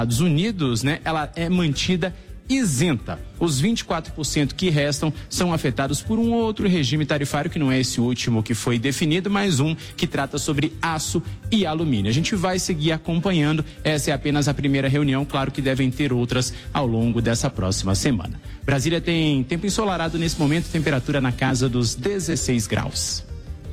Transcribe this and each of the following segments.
Estados Unidos, né, ela é mantida isenta. Os 24% que restam são afetados por um outro regime tarifário, que não é esse último que foi definido, mas um que trata sobre aço e alumínio. A gente vai seguir acompanhando, essa é apenas a primeira reunião, claro que devem ter outras ao longo dessa próxima semana. Brasília tem tempo ensolarado nesse momento, temperatura na casa dos 16 graus.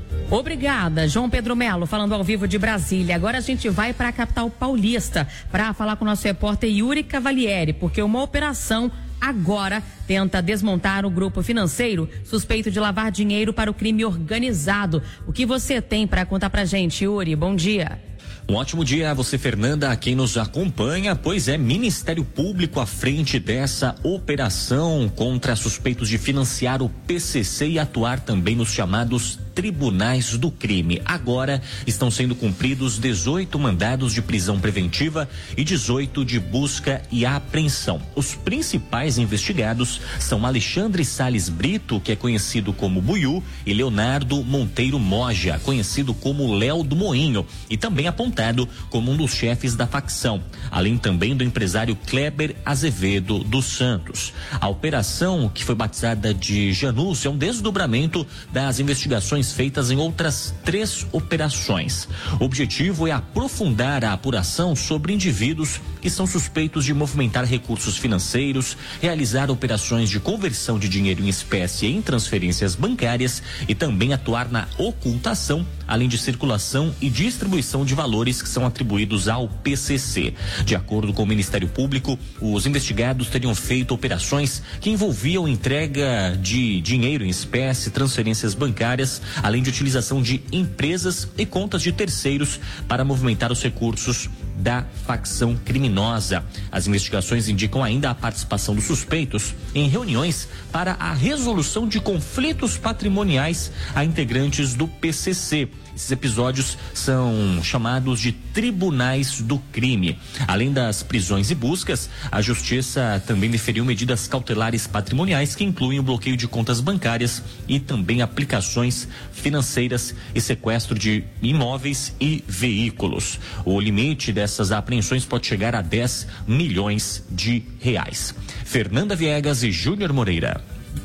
Obrigada, João Pedro Melo, falando ao vivo de Brasília. Agora a gente vai para a capital paulista para falar com o nosso repórter Yuri Cavalieri, porque uma operação agora tenta desmontar o grupo financeiro suspeito de lavar dinheiro para o crime organizado. O que você tem para contar pra gente, Yuri? Bom dia. Um ótimo dia a você, Fernanda, a quem nos acompanha, pois é, Ministério Público à frente dessa operação contra suspeitos de financiar o PCC e atuar também nos chamados tribunais do crime. Agora estão sendo cumpridos 18 mandados de prisão preventiva e 18 de busca e apreensão. Os principais investigados são Alexandre Salles Brito, que é conhecido como Buiú, e Leonardo Monteiro Moja, conhecido como Léo do Moinho, e também apontado como um dos chefes da facção, além também do empresário Kleber Azevedo dos Santos. A operação, que foi batizada de Janus, é um desdobramento das investigações feitas em outras 3 operações. O objetivo é aprofundar a apuração sobre indivíduos que são suspeitos de movimentar recursos financeiros, realizar operações de conversão de dinheiro em espécie em transferências bancárias e também atuar na ocultação, além de circulação e distribuição de valores que são atribuídos ao PCC. De acordo com o Ministério Público, os investigados teriam feito operações que envolviam entrega de dinheiro em espécie, transferências bancárias, além de utilização de empresas e contas de terceiros para movimentar os recursos da facção criminosa. As investigações indicam ainda a participação dos suspeitos em reuniões para a resolução de conflitos patrimoniais a integrantes do PCC. Esses episódios são chamados de tribunais do crime. Além das prisões e buscas, a Justiça também deferiu medidas cautelares patrimoniais que incluem o bloqueio de contas bancárias e também aplicações financeiras e sequestro de imóveis e veículos. O limite dessas apreensões pode chegar a 10 milhões de reais. Fernanda Viegas e Júnior Moreira.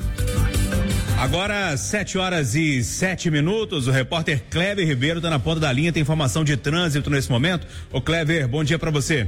Agora, 7h07, o repórter Kleber Ribeiro está na ponta da linha, tem informação de trânsito nesse momento. Ô Kleber, bom dia para você.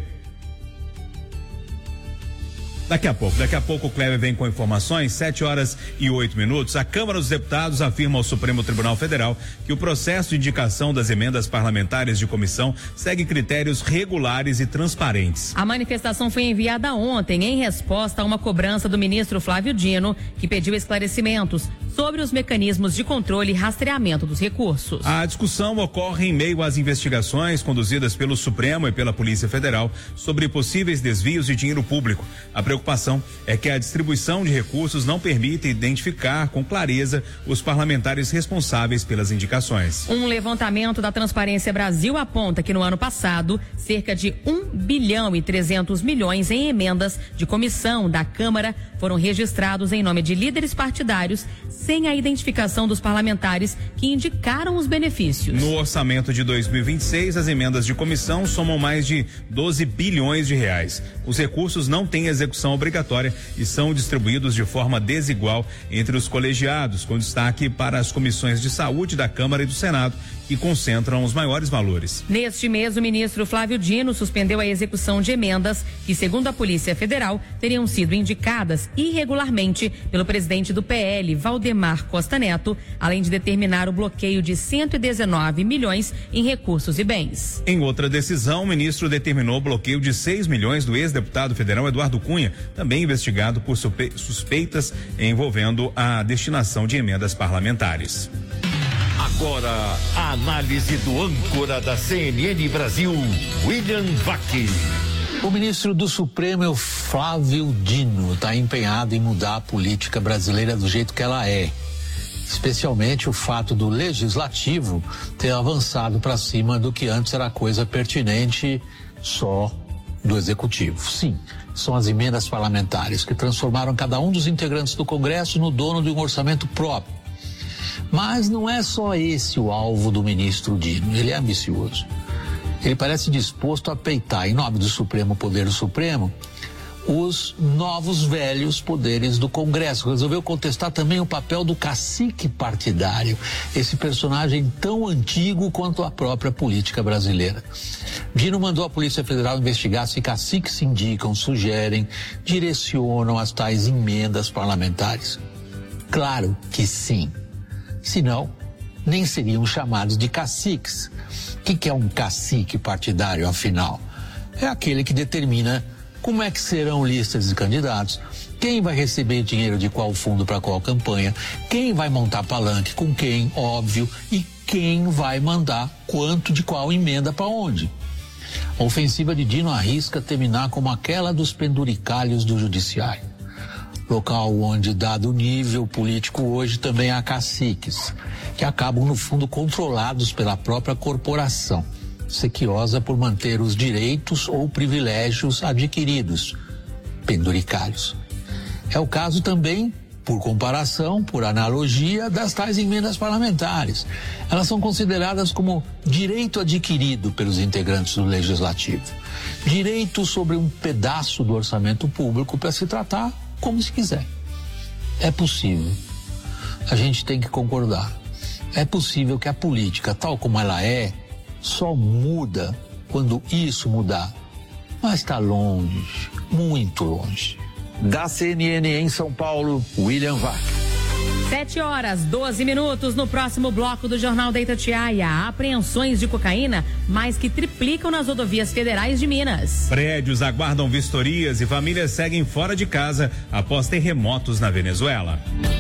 Daqui a pouco o Kleber vem com informações, 7h08. A Câmara dos Deputados afirma ao Supremo Tribunal Federal que o processo de indicação das emendas parlamentares de comissão segue critérios regulares e transparentes. A manifestação foi enviada ontem em resposta a uma cobrança do ministro Flávio Dino, que pediu esclarecimentos sobre os mecanismos de controle e rastreamento dos recursos. A discussão ocorre em meio às investigações conduzidas pelo Supremo e pela Polícia Federal sobre possíveis desvios de dinheiro público. A preocupação é que a distribuição de recursos não permite identificar com clareza os parlamentares responsáveis pelas indicações. Um levantamento da Transparência Brasil aponta que no ano passado, cerca de 1,3 bilhão em emendas de comissão da Câmara foram registrados em nome de líderes partidários sem a identificação dos parlamentares que indicaram os benefícios. No orçamento de 2026, as emendas de comissão somam mais de 12 bilhões de reais. Os recursos não têm execução obrigatória e são distribuídos de forma desigual entre os colegiados, com destaque para as comissões de saúde da Câmara e do Senado, que concentram os maiores valores. Neste mês, o ministro Flávio Dino suspendeu a execução de emendas que, segundo a Polícia Federal, teriam sido indicadas irregularmente pelo presidente do PL, Valdemar Costa Neto, além de determinar o bloqueio de 119 milhões em recursos e bens. Em outra decisão, o ministro determinou o bloqueio de 6 milhões do ex-deputado federal Eduardo Cunha, também investigado por suspeitas envolvendo a destinação de emendas parlamentares. Agora, a análise do âncora da CNN Brasil, William Vac. O ministro do Supremo, Flávio Dino, está empenhado em mudar a política brasileira do jeito que ela é. Especialmente o fato do legislativo ter avançado para cima do que antes era coisa pertinente só do executivo. Sim, são as emendas parlamentares que transformaram cada um dos integrantes do Congresso no dono de um orçamento próprio. Mas não é só esse o alvo do ministro Dino, ele é ambicioso. Ele parece disposto a peitar, em nome do Supremo Poder Supremo, os novos velhos poderes do Congresso. Resolveu contestar também o papel do cacique partidário, esse personagem tão antigo quanto a própria política brasileira. Dino mandou a Polícia Federal investigar se caciques indicam, sugerem, direcionam as tais emendas parlamentares. Claro que sim. Senão, nem seriam chamados de caciques. O que é um cacique partidário, afinal? É aquele que determina como é que serão listas de candidatos, quem vai receber dinheiro de qual fundo para qual campanha, quem vai montar palanque com quem, óbvio, e quem vai mandar quanto de qual emenda para onde. A ofensiva de Dino arrisca terminar como aquela dos penduricalhos do judiciário. Local onde, dado o nível político hoje, também há caciques, que acabam, no fundo, controlados pela própria corporação, sequiosa por manter os direitos ou privilégios adquiridos, penduricários. É o caso também, por comparação, por analogia, das tais emendas parlamentares. Elas são consideradas como direito adquirido pelos integrantes do Legislativo. Direito sobre um pedaço do orçamento público para se tratar como se quiser. É possível. A gente tem que concordar. É possível que a política, tal como ela é, só muda quando isso mudar. Mas está longe, muito longe. Da CNN em São Paulo, William Vac. 7h12. No próximo bloco do Jornal da Itatiaia, apreensões de cocaína mais que triplicam nas rodovias federais de Minas. Prédios aguardam vistorias e famílias seguem fora de casa após terremotos na Venezuela.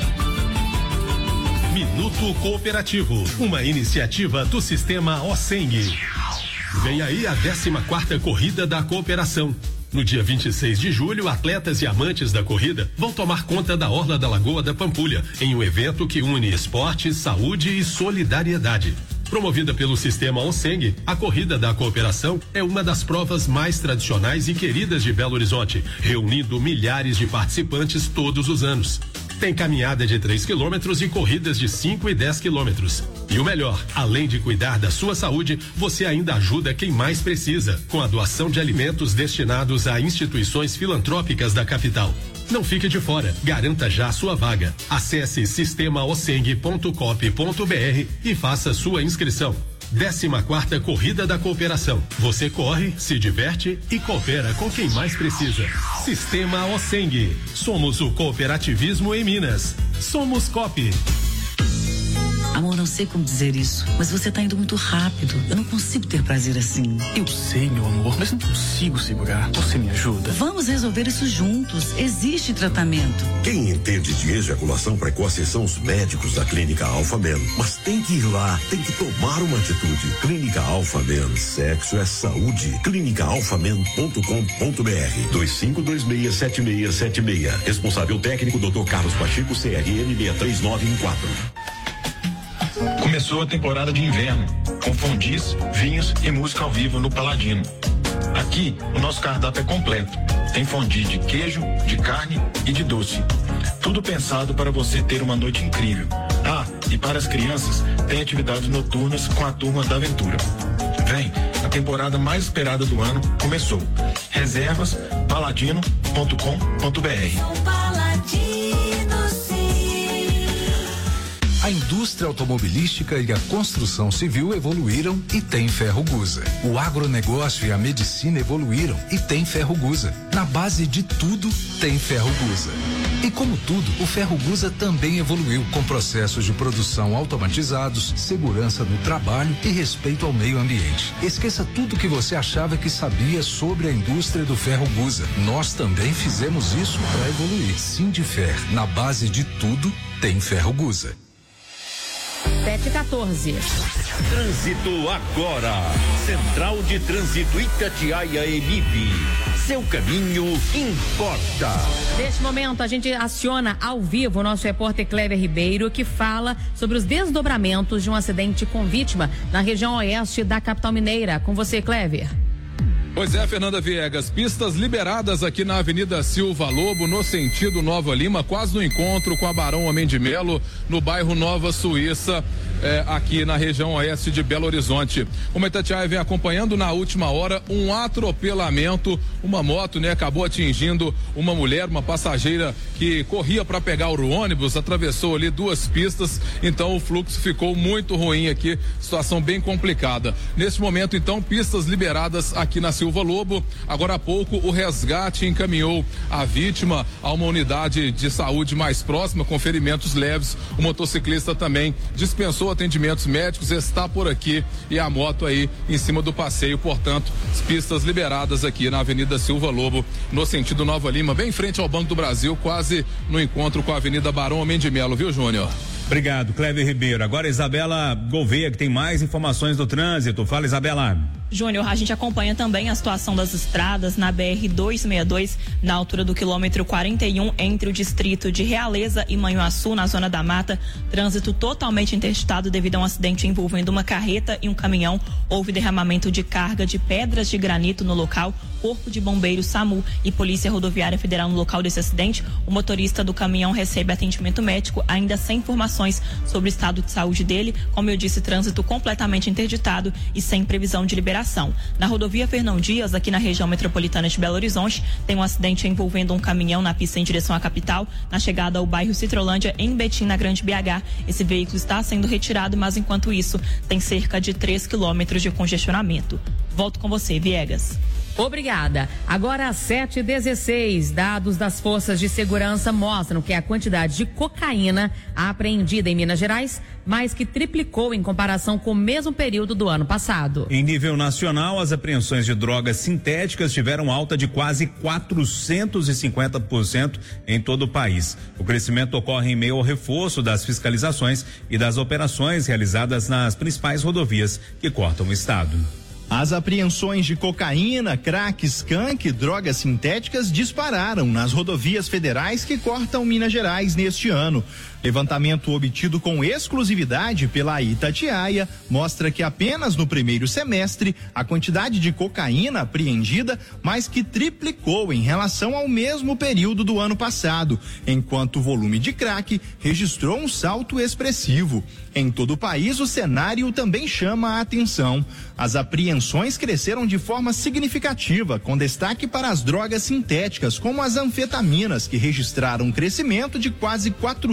Minuto Cooperativo, uma iniciativa do Sistema OSENG. Vem aí a 14ª Corrida da Cooperação. No dia 26 de julho, atletas e amantes da corrida vão tomar conta da Orla da Lagoa da Pampulha, em um evento que une esporte, saúde e solidariedade. Promovida pelo Sistema OSENG, a Corrida da Cooperação é uma das provas mais tradicionais e queridas de Belo Horizonte, reunindo milhares de participantes todos os anos. Tem caminhada de 3 quilômetros e corridas de 5 e 10 quilômetros. E o melhor, além de cuidar da sua saúde, você ainda ajuda quem mais precisa, com a doação de alimentos destinados a instituições filantrópicas da capital. Não fique de fora, garanta já sua vaga. Acesse sistemaoseng.coop.br e faça sua inscrição. 14ª Corrida da Cooperação. Você corre, se diverte e coopera com quem mais precisa. Sistema OSENG. Somos o cooperativismo em Minas. Somos COP. Amor, não sei como dizer isso, mas você tá indo muito rápido. Eu não consigo ter prazer assim. Eu sei, meu amor, mas não consigo segurar. Você me ajuda? Vamos resolver isso juntos. Existe tratamento. Quem entende de ejaculação precoce são os médicos da Clínica Alpha Men. Mas tem que ir lá, tem que tomar uma atitude. Clínica Alpha Men, sexo é saúde. clinicaalphamen.com.br 25267676. Responsável técnico Dr. Carlos Pacheco, CRM 63914. Começou a temporada de inverno, com fondis, vinhos e música ao vivo no Paladino. Aqui, o nosso cardápio é completo. Tem fondue de queijo, de carne e de doce. Tudo pensado para você ter uma noite incrível. Ah, e para as crianças, tem atividades noturnas com a Turma da Aventura. Vem, a temporada mais esperada do ano começou. Reservas, paladino.com.br. A indústria automobilística e a construção civil evoluíram e tem Ferrogusa. O agronegócio e a medicina evoluíram e tem Ferrogusa. Na base de tudo, tem Ferrogusa. E como tudo, o Ferrogusa também evoluiu com processos de produção automatizados, segurança no trabalho e respeito ao meio ambiente. Esqueça tudo que você achava que sabia sobre a indústria do Ferrogusa. Nós também fizemos isso para evoluir. Sindifer, na base de tudo, tem Ferrogusa. 7h14. Trânsito agora. Central de Trânsito Itatiaia Emib. Seu caminho importa. Neste momento, a gente aciona ao vivo o nosso repórter Clever Ribeiro, que fala sobre os desdobramentos de um acidente com vítima na região oeste da capital mineira. Com você, Clever. Pois é, Fernanda Viegas, pistas liberadas aqui na Avenida Silva Lobo, no sentido Nova Lima, quase no encontro com a Barão Homem de Melo, no bairro Nova Suíça, aqui na região oeste de Belo Horizonte. O Itatiaia vem acompanhando na última hora um atropelamento, uma moto, acabou atingindo uma mulher, uma passageira que corria para pegar o ônibus, atravessou ali 2 pistas, então o fluxo ficou muito ruim aqui, situação bem complicada. Nesse momento, então, pistas liberadas aqui na Silva Lobo. Agora há pouco o resgate encaminhou a vítima a uma unidade de saúde mais próxima com ferimentos leves. O motociclista também dispensou atendimentos médicos, está por aqui e a moto aí em cima do passeio, portanto, as pistas liberadas aqui na Avenida Silva Lobo, no sentido Nova Lima, bem em frente ao Banco do Brasil, quase no encontro com a Avenida Barão Homem de Melo, viu, Júnior? Obrigado, Cléber Ribeiro. Agora Isabela Gouveia, que tem mais informações do trânsito. Fala, Isabela. Júnior, a gente acompanha também a situação das estradas na BR-262, na altura do quilômetro 41, entre o distrito de Realeza e Manhuaçu, na Zona da Mata. Trânsito totalmente interditado devido a um acidente envolvendo uma carreta e um caminhão. Houve derramamento de carga de pedras de granito no local. Corpo de Bombeiros, SAMU e Polícia Rodoviária Federal no local desse acidente. O motorista do caminhão recebe atendimento médico, ainda sem informações sobre o estado de saúde dele. Como eu disse, trânsito completamente interditado e sem previsão de liberação. Na rodovia Fernão Dias, aqui na região metropolitana de Belo Horizonte, tem um acidente envolvendo um caminhão na pista em direção à capital, na chegada ao bairro Citrolândia, em Betim, na Grande BH. Esse veículo está sendo retirado, mas enquanto isso, tem cerca de 3 quilômetros de congestionamento. Volto com você, Viegas. Obrigada. Agora às 7h16, dados das forças de segurança mostram que a quantidade de cocaína apreendida em Minas Gerais mais que triplicou em comparação com o mesmo período do ano passado. Em nível nacional, as apreensões de drogas sintéticas tiveram alta de quase 450% em todo o país. O crescimento ocorre em meio ao reforço das fiscalizações e das operações realizadas nas principais rodovias que cortam o estado. As apreensões de cocaína, crack, skunk e drogas sintéticas dispararam nas rodovias federais que cortam Minas Gerais neste ano. Levantamento obtido com exclusividade pela Itatiaia mostra que apenas no primeiro semestre a quantidade de cocaína apreendida mais que triplicou em relação ao mesmo período do ano passado, enquanto o volume de crack registrou um salto expressivo. Em todo o país, o cenário também chama a atenção. As apreensões cresceram de forma significativa, com destaque para as drogas sintéticas, como as anfetaminas, que registraram um crescimento de quase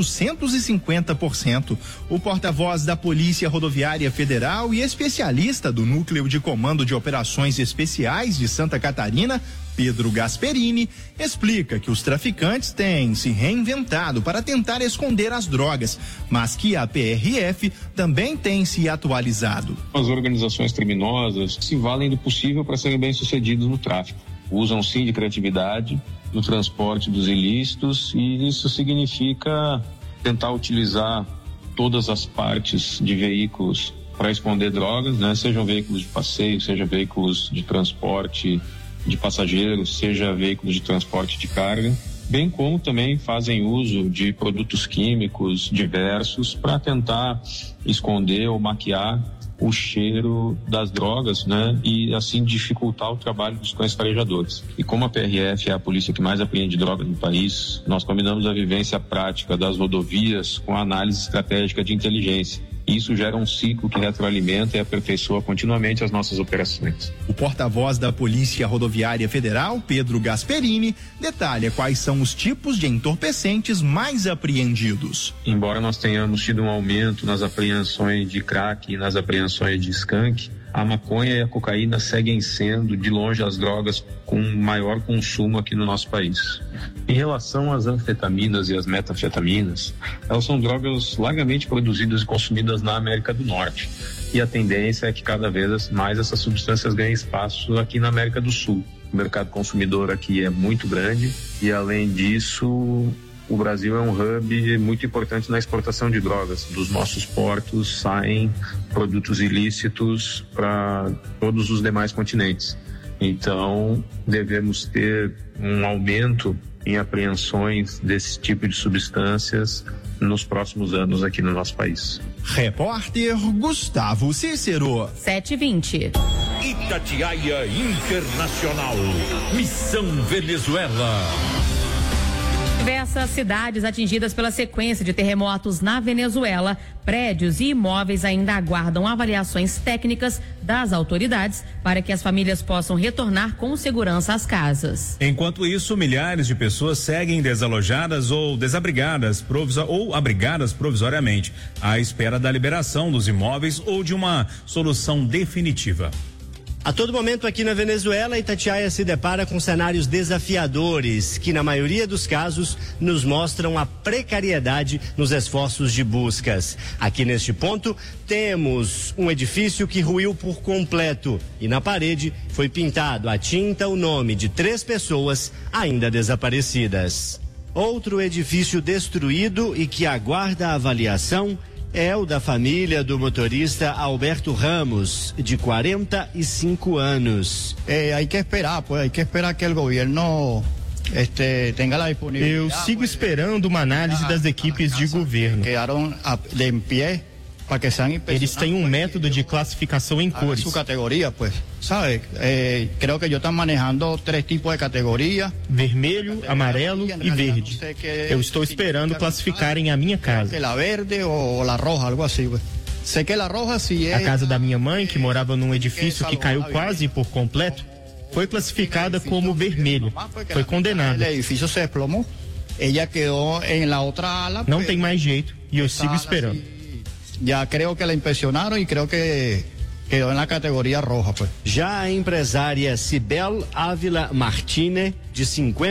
450%. O porta-voz da Polícia Rodoviária Federal e especialista do Núcleo de Comando de Operações Especiais de Santa Catarina, Pedro Gasperini, explica que os traficantes têm se reinventado para tentar esconder as drogas, mas que a PRF também tem se atualizado. As organizações criminosas se valem do possível para serem bem-sucedidos no tráfico. Usam sim de criatividade no transporte dos ilícitos, e isso significa tentar utilizar todas as partes de veículos para esconder drogas, né? Sejam veículos de passeio, sejam veículos de transporte de passageiros, seja veículos de transporte de carga, bem como também fazem uso de produtos químicos diversos para tentar esconder ou maquiar o cheiro das drogas, né? E assim dificultar o trabalho dos cães farejadores. E como a PRF é a polícia que mais apreende drogas no país, nós combinamos a vivência prática das rodovias com a análise estratégica de inteligência. Isso gera um ciclo que retroalimenta e aperfeiçoa continuamente as nossas operações. O porta-voz da Polícia Rodoviária Federal, Pedro Gasperini, detalha quais são os tipos de entorpecentes mais apreendidos. Embora nós tenhamos tido um aumento nas apreensões de crack e nas apreensões de skunk, a maconha e a cocaína seguem sendo, de longe, as drogas com maior consumo aqui no nosso país. Em relação às anfetaminas e às metanfetaminas, elas são drogas largamente produzidas e consumidas na América do Norte. E a tendência é que cada vez mais essas substâncias ganhem espaço aqui na América do Sul. O mercado consumidor aqui é muito grande e, além disso, o Brasil é um hub muito importante na exportação de drogas. Dos nossos portos saem produtos ilícitos para todos os demais continentes. Então, devemos ter um aumento em apreensões desse tipo de substâncias nos próximos anos aqui no nosso país. Repórter Gustavo Cícero. 7h20. Itatiaia Internacional. Missão Venezuela. Diversas cidades atingidas pela sequência de terremotos na Venezuela, prédios e imóveis ainda aguardam avaliações técnicas das autoridades para que as famílias possam retornar com segurança às casas. Enquanto isso, milhares de pessoas seguem desalojadas ou desabrigadas ou abrigadas provisoriamente, à espera da liberação dos imóveis ou de uma solução definitiva. A todo momento aqui na Venezuela, Itatiaia se depara com cenários desafiadores, que na maioria dos casos nos mostram a precariedade nos esforços de buscas. Aqui neste ponto, temos um edifício que ruiu por completo e na parede foi pintado à tinta o nome de 3 pessoas ainda desaparecidas. Outro edifício destruído e que aguarda avaliação é o da família do motorista Alberto Ramos, de 45 anos. Hay que esperar que o governo tenha a disponibilidade. Eu sigo esperando uma análise das equipes de governo. Eles têm um método de classificação em cores. Sua categoria, pues, sabe? Creo que eu estou manejando 3 tipos de categoria: vermelho, amarelo e verde. Eu estou esperando classificarem a minha casa. A verde ou a roja, algo assim. Sei que a roja se é. A casa da minha mãe, que morava num edifício que caiu quase por completo, foi classificada como vermelho. Foi condenada. O edifício se desplomou. Ela quedou em la outra ala. Não tem mais jeito e eu sigo esperando. Já creio que la impressionaram e creio que quedou na categoria roja. Pues. Já a empresária Cibel Ávila Martínez, de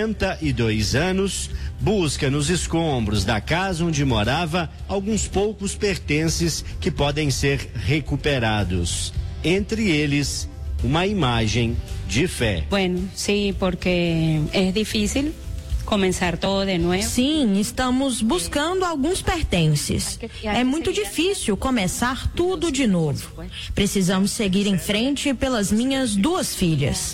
52 anos, busca nos escombros da casa onde morava alguns poucos pertences que podem ser recuperados. Entre eles, uma imagem de fé. Bueno, sí, porque é difícil começar todo de novo. Sim, estamos buscando alguns pertences. É muito difícil começar tudo de novo. Precisamos seguir em frente pelas minhas 2 filhas.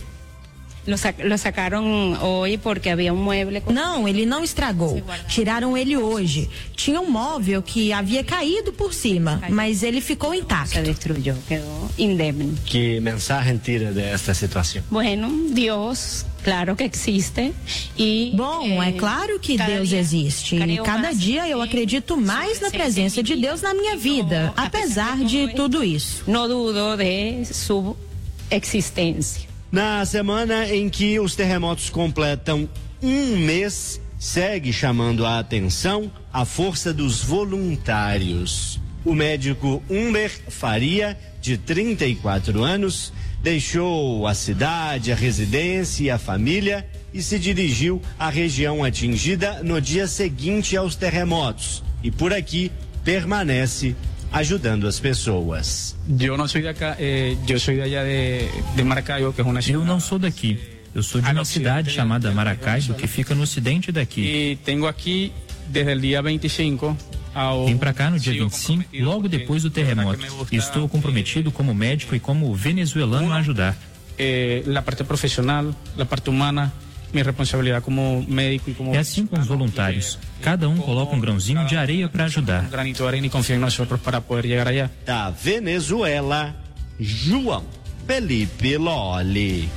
Lo sacaram hoje porque havia mueble. Não, ele não estragou. Tiraram ele hoje. Tinha um móvel que havia caído por cima, mas ele ficou intacto. Se destruiu, quedou indemne. Que mensagem tira desta situação? Bueno, Deus, claro que existe. Bom, é claro que Deus existe. E cada dia eu acredito mais na presença de Deus na minha vida, apesar de tudo isso. Não dudo de sua existência. Na semana em que os terremotos completam 1 mês, segue chamando a atenção a força dos voluntários. O médico Humber Faria, de 34 anos, deixou a cidade, a residência e a família e se dirigiu à região atingida no dia seguinte aos terremotos. E por aqui permanece ajudando as pessoas. Eu não sou daqui, eu sou de Maracaibo, que é uma cidade. Eu não sou daqui. Eu sou de uma cidade chamada Maracaibo, que fica no ocidente daqui. E tenho aqui desde o dia 25 Vim para cá no dia 25, logo depois do terremoto. Estou comprometido como médico e como venezuelano a ajudar. A parte profissional, a parte humana, minha responsabilidade como médico e como... É assim com os voluntários. Cada um coloca um grãozinho de areia para ajudar. Um granito de areia e confia em nós para poder chegar allá. Da Venezuela, João Felipe Lolli.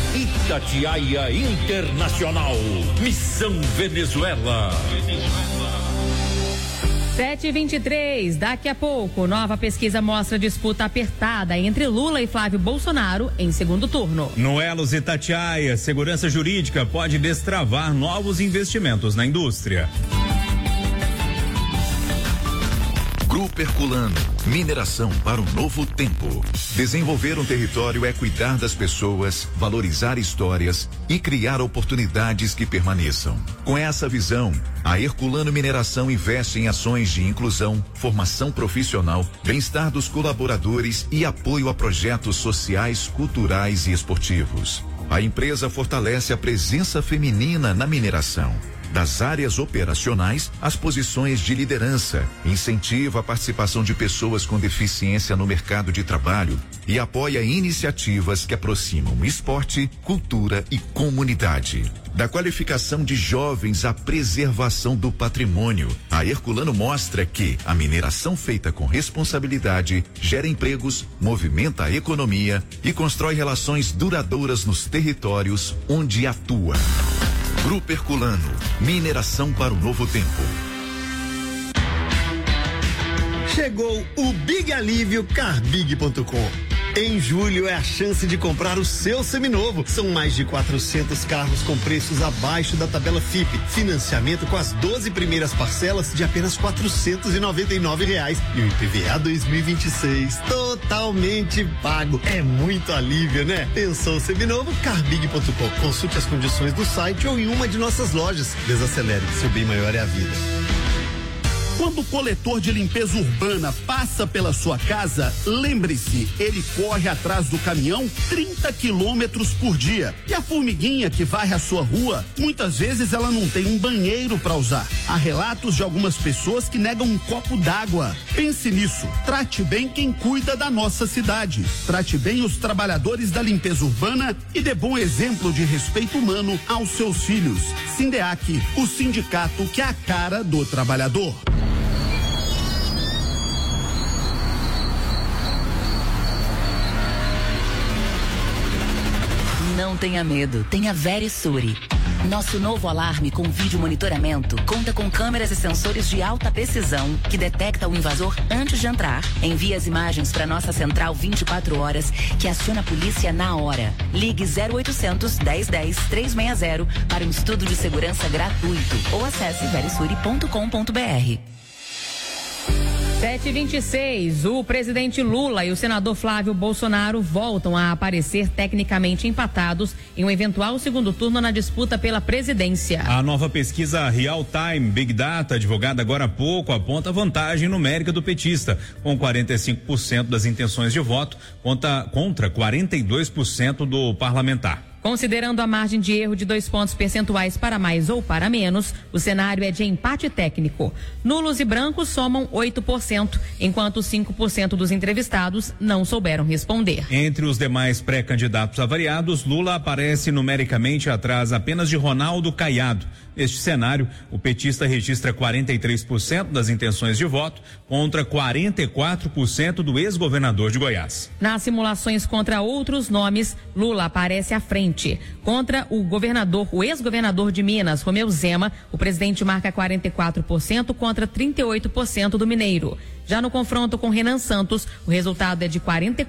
Itatiaia Internacional. Missão Venezuela. 7h23, daqui a pouco, nova pesquisa mostra disputa apertada entre Lula e Flávio Bolsonaro em segundo turno. No Elos Itatiaia, segurança jurídica pode destravar novos investimentos na indústria. Grupo Herculano, mineração para um novo tempo. Desenvolver um território é cuidar das pessoas, valorizar histórias e criar oportunidades que permaneçam. Com essa visão, a Herculano Mineração investe em ações de inclusão, formação profissional, bem-estar dos colaboradores e apoio a projetos sociais, culturais e esportivos. A empresa fortalece a presença feminina na mineração. das áreas operacionais às posições de liderança, incentiva a participação de pessoas com deficiência no mercado de trabalho e apoia iniciativas que aproximam esporte, cultura e comunidade. Da qualificação de jovens à preservação do patrimônio, a Herculano mostra que a mineração feita com responsabilidade gera empregos, movimenta a economia e constrói relações duradouras nos territórios onde atua. Grupo Herculano, mineração para o novo tempo. Chegou o Big Alívio Carbig.com. Em julho é a chance de comprar o seu seminovo. São mais de 400 carros com preços abaixo da tabela FIPE. Financiamento com as 12 primeiras parcelas de apenas R$ 499 e o IPVA 2026 totalmente pago. É muito alívio, né? Pensou seminovo? Carbig.com. Consulte as condições do site ou em uma de nossas lojas. Desacelere, seu bem maior é a vida. Quando o coletor de limpeza urbana passa pela sua casa, lembre-se, ele corre atrás do caminhão 30 quilômetros por dia. E a formiguinha que varre a sua rua, muitas vezes ela não tem um banheiro para usar. Há relatos de algumas pessoas que negam um copo d'água. Pense nisso. Trate bem quem cuida da nossa cidade. Trate bem os trabalhadores da limpeza urbana e dê bom exemplo de respeito humano aos seus filhos. Sindeac, o sindicato que é a cara do trabalhador. Não tenha medo, tenha Verisure. Nosso novo alarme com vídeo monitoramento conta com câmeras e sensores de alta precisão que detecta o invasor antes de entrar. Envia as imagens para nossa central 24 horas que aciona a polícia na hora. Ligue 0800 1010 360 para um estudo de segurança gratuito ou acesse verisure.com.br. 7h26, o presidente Lula e o senador Flávio Bolsonaro voltam a aparecer tecnicamente empatados em um eventual segundo turno na disputa pela presidência. A nova pesquisa Real Time Big Data, divulgada agora há pouco, aponta vantagem numérica do petista, com 45% das intenções de voto contra 42% do parlamentar. Considerando a margem de erro de 2 pontos percentuais para mais ou para menos, o cenário é de empate técnico. Nulos e brancos somam 8%, enquanto 5% dos entrevistados não souberam responder. Entre os demais pré-candidatos avaliados, Lula aparece numericamente atrás apenas de Ronaldo Caiado. Neste cenário, o petista registra 43% das intenções de voto contra 44% do ex-governador de Goiás. Nas simulações contra outros nomes, Lula aparece à frente. Contra o ex-governador de Minas, Romeu Zema, o presidente marca 44% contra 38% do mineiro. Já no confronto com Renan Santos, o resultado é de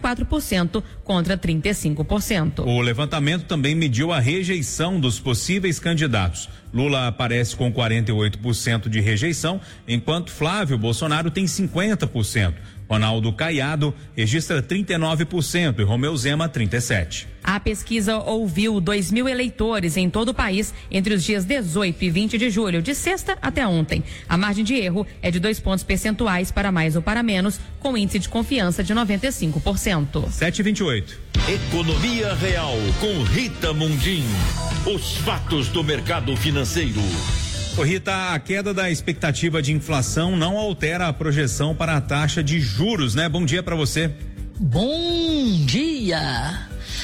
44% contra 35%. O levantamento também mediu a rejeição dos possíveis candidatos. Lula aparece com 48% de rejeição, enquanto Flávio Bolsonaro tem 50%. Ronaldo Caiado registra 39% e Romeu Zema 37%. A pesquisa ouviu 2.000 eleitores em todo o país entre os dias 18 e 20 de julho, de sexta até ontem. A margem de erro é de 2 pontos percentuais para mais ou para menos, com índice de confiança de 95%. 7h28. Economia Real com Rita Mundim. Os fatos do mercado financeiro. Ô Rita, a queda da expectativa de inflação não altera a projeção para a taxa de juros, né? Bom dia para você. Bom dia.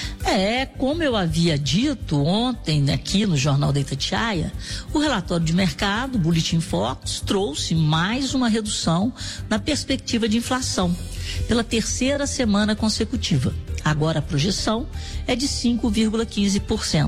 Como eu havia dito ontem aqui no Jornal da Itatiaia, o relatório de mercado, o Boletim Focus, trouxe mais uma redução na perspectiva de inflação pela terceira semana consecutiva. Agora a projeção é de 5,15%.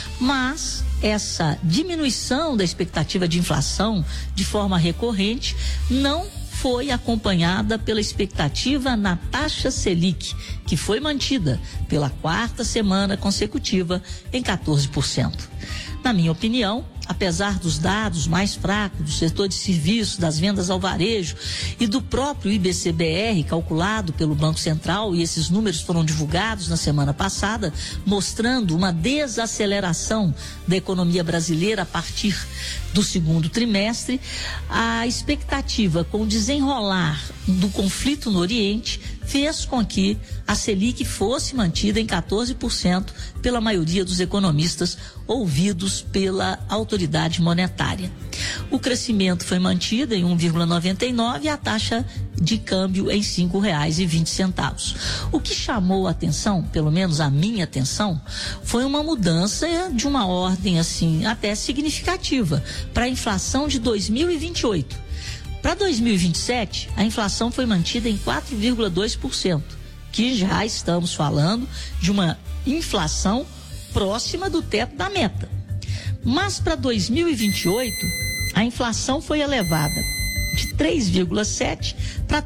Mas essa diminuição da expectativa de inflação de forma recorrente não foi acompanhada pela expectativa na taxa Selic, que foi mantida pela quarta semana consecutiva em 14%. Na minha opinião, apesar dos dados mais fracos do setor de serviços, das vendas ao varejo e do próprio IBCBR calculado pelo Banco Central, e esses números foram divulgados na semana passada, mostrando uma desaceleração da economia brasileira a partir do segundo trimestre, a expectativa com o desenrolar do conflito no Oriente fez com que a Selic fosse mantida em 14% pela maioria dos economistas ouvidos pela autoridade autoridade monetária. O crescimento foi mantido em 1,99 e a taxa de câmbio em R$ 5,20. O que chamou a atenção, pelo menos a minha atenção, foi uma mudança de uma ordem assim até significativa para a inflação de 2028. Para 2027, a inflação foi mantida em 4,2%, que já estamos falando de uma inflação próxima do teto da meta. Mas para 2028, a inflação foi elevada de 3,7% para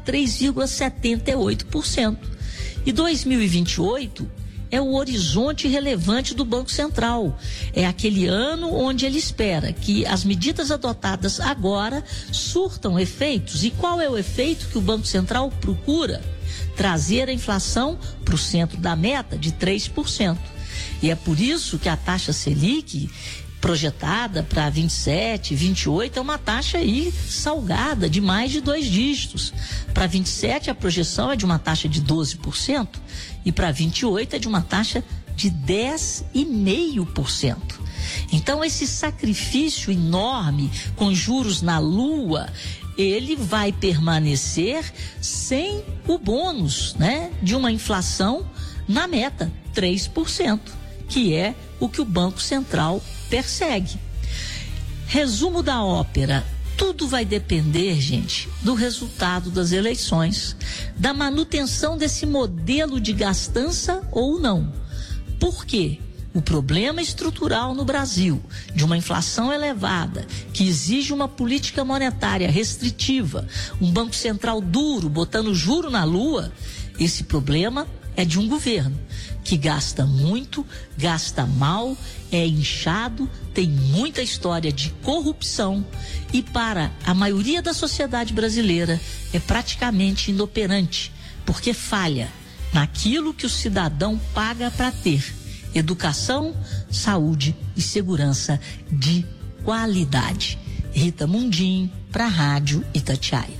3,78%. E 2028 é o horizonte relevante do Banco Central. É aquele ano onde ele espera que as medidas adotadas agora surtam efeitos. E qual é o efeito que o Banco Central procura? Trazer a inflação para o centro da meta de 3%. E é por isso que a taxa Selic projetada para 27, 28 é uma taxa aí salgada de mais de 2 dígitos. Para 27 a projeção é de uma taxa de 12% e para 28 é de uma taxa de 10,5%. Então esse sacrifício enorme com juros na lua, ele vai permanecer sem o bônus, né, de uma inflação na meta, 3%, que é o que o Banco Central persegue. Resumo da ópera: tudo vai depender, gente, do resultado das eleições, da manutenção desse modelo de gastança ou não. Por quê? O problema estrutural no Brasil, de uma inflação elevada, que exige uma política monetária restritiva, um Banco Central duro, botando juro na lua, esse problema é de um governo que gasta muito, gasta mal, é inchado, tem muita história de corrupção e para a maioria da sociedade brasileira é praticamente inoperante, porque falha naquilo que o cidadão paga para ter: educação, saúde e segurança de qualidade. Rita Mundim, para a Rádio Itatiaia.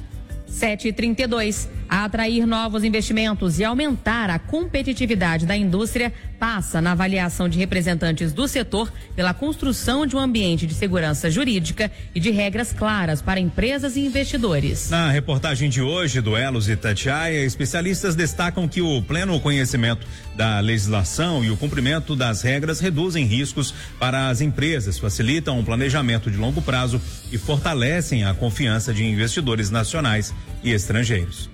7h32. Atrair novos investimentos e aumentar a competitividade da indústria passa na avaliação de representantes do setor pela construção de um ambiente de segurança jurídica e de regras claras para empresas e investidores. Na reportagem de hoje do Elos Itatiaia, especialistas destacam que o pleno conhecimento da legislação e o cumprimento das regras reduzem riscos para as empresas, facilitam o planejamento de longo prazo e fortalecem a confiança de investidores nacionais e estrangeiros.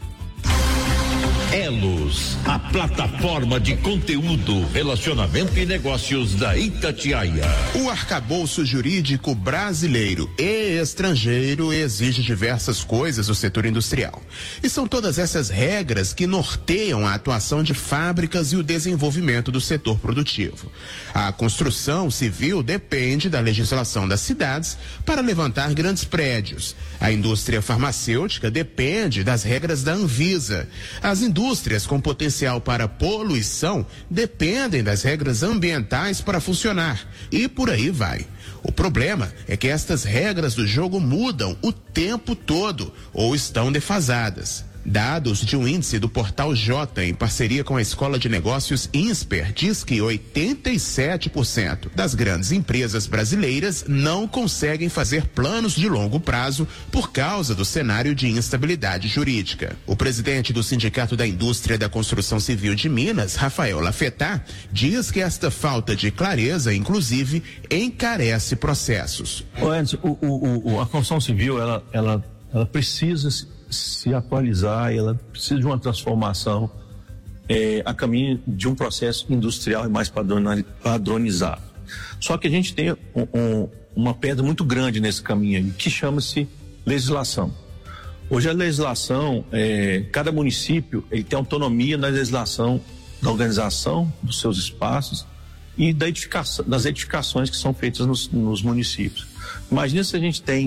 Elos, a plataforma de conteúdo, relacionamento e negócios da Itatiaia. O arcabouço jurídico brasileiro e estrangeiro exige diversas coisas do setor industrial. E são todas essas regras que norteiam a atuação de fábricas e o desenvolvimento do setor produtivo. A construção civil depende da legislação das cidades para levantar grandes prédios. A indústria farmacêutica depende das regras da Anvisa. As indústrias com potencial para poluição dependem das regras ambientais para funcionar. E por aí vai. O problema é que estas regras do jogo mudam o tempo todo ou estão defasadas. Dados de um índice do Portal J, em parceria com a Escola de Negócios INSPER, diz que 87% das grandes empresas brasileiras não conseguem fazer planos de longo prazo por causa do cenário de instabilidade jurídica. O presidente do Sindicato da Indústria da Construção Civil de Minas, Rafael Lafetá, diz que esta falta de clareza, inclusive, encarece processos. A construção civil, ela precisa se atualizar, ela precisa de uma transformação a caminho de um processo industrial e mais padronizado. Só que a gente tem uma pedra muito grande nesse caminho aí, que chama-se legislação. Hoje a legislação, cada município ele tem autonomia na legislação da organização dos seus espaços e das edificações que são feitas nos municípios. Imagina se a gente tem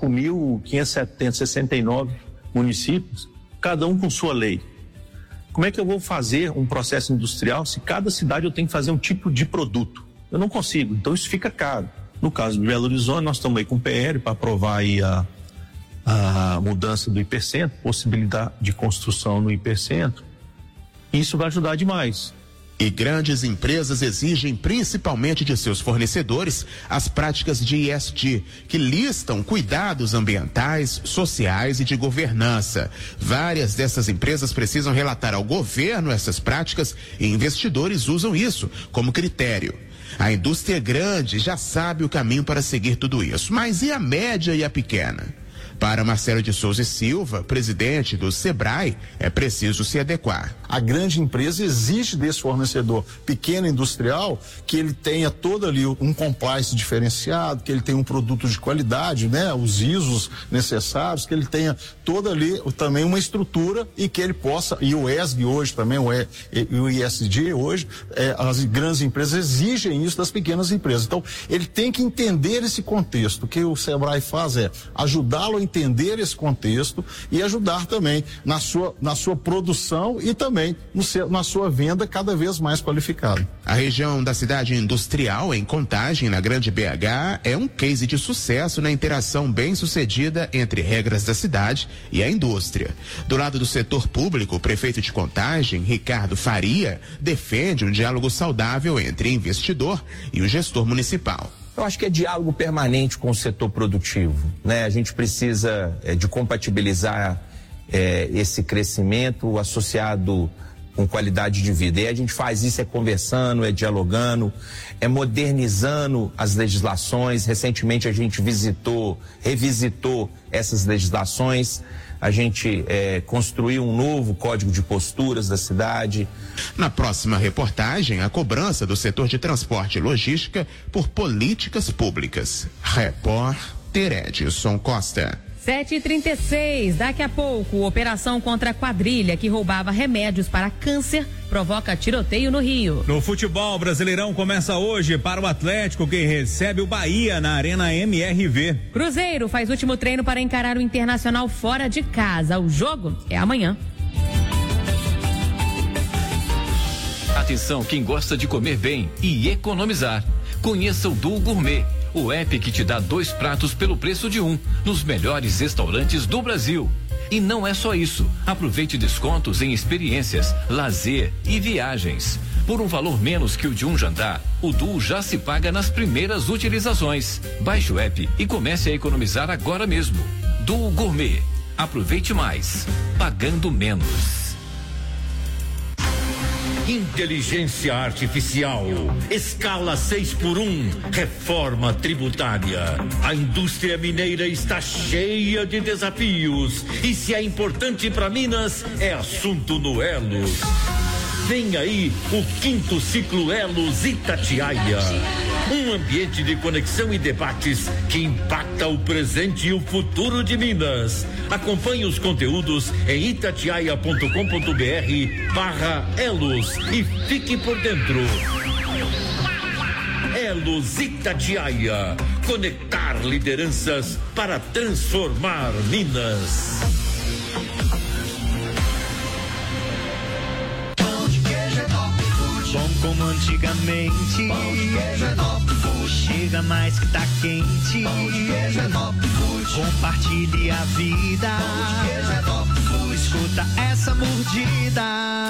5.569 municípios, cada um com sua lei. Como é que eu vou fazer um processo industrial se cada cidade eu tenho que fazer um tipo de produto? Eu não consigo, então isso fica caro. No caso do Belo Horizonte, nós estamos aí com o PL para aprovar aí a mudança do hipercentro, possibilidade de construção no hipercentro. Isso vai ajudar demais. E grandes empresas exigem principalmente de seus fornecedores as práticas de ESG, que listam cuidados ambientais, sociais e de governança. Várias dessas empresas precisam relatar ao governo essas práticas e investidores usam isso como critério. A indústria grande já sabe o caminho para seguir tudo isso, mas e a média e a pequena? Para Marcelo de Souza e Silva, presidente do SEBRAE, é preciso se adequar. A grande empresa exige desse fornecedor pequeno industrial que ele tenha todo ali um compliance diferenciado, que ele tenha um produto de qualidade, né? Os ISOs necessários, que ele tenha toda ali também uma estrutura e que ele possa, e o ESG hoje também, o ESG hoje, as grandes empresas exigem isso das pequenas empresas. Então, ele tem que entender esse contexto. O que o SEBRAE faz é ajudá-lo a entender esse contexto e ajudar também na sua produção e também na sua venda cada vez mais qualificada. A região da cidade industrial em Contagem, na Grande BH, é um case de sucesso na interação bem-sucedida entre regras da cidade e a indústria. Do lado do setor público, o prefeito de Contagem, Ricardo Faria, defende um diálogo saudável entre investidor e o gestor municipal. Eu acho que é diálogo permanente com o setor produtivo, né? A gente precisa de compatibilizar esse crescimento associado com qualidade de vida. E a gente faz isso conversando, dialogando, modernizando as legislações. Recentemente a gente revisitou essas legislações. A gente construiu um novo código de posturas da cidade. Na próxima reportagem, a cobrança do setor de transporte e logística por políticas públicas. Repórter Edson Costa. 7h36, daqui a pouco, operação contra a quadrilha que roubava remédios para câncer provoca tiroteio no Rio. No futebol, Brasileirão começa hoje para o Atlético, que recebe o Bahia na Arena MRV. Cruzeiro faz último treino para encarar o Internacional fora de casa. O jogo é amanhã. Atenção, quem gosta de comer bem e economizar. Conheça o Duo Gourmet, o app que te dá 2 pratos pelo preço de um, nos melhores restaurantes do Brasil. E não é só isso. Aproveite descontos em experiências, lazer e viagens. Por um valor menos que o de um jantar, o Duo já se paga nas primeiras utilizações. Baixe o app e comece a economizar agora mesmo. Duo Gourmet. Aproveite mais, pagando menos. Inteligência Artificial, escala 6x1, reforma tributária. A indústria mineira está cheia de desafios e se é importante para Minas, é assunto no Elos. Vem aí o 5º ciclo Elos Itatiaia. Um ambiente de conexão e debates que impacta o presente e o futuro de Minas. Acompanhe os conteúdos em itatiaia.com.br/Elos e fique por dentro. Elos Itatiaia. Conectar lideranças para transformar Minas. Bom como antigamente. Pão de queijo é Top Food. Chega mais que tá quente. Pão de queijo é Top Food. Compartilhe a vida. Pão de queijo é Top Food. Escuta essa mordida.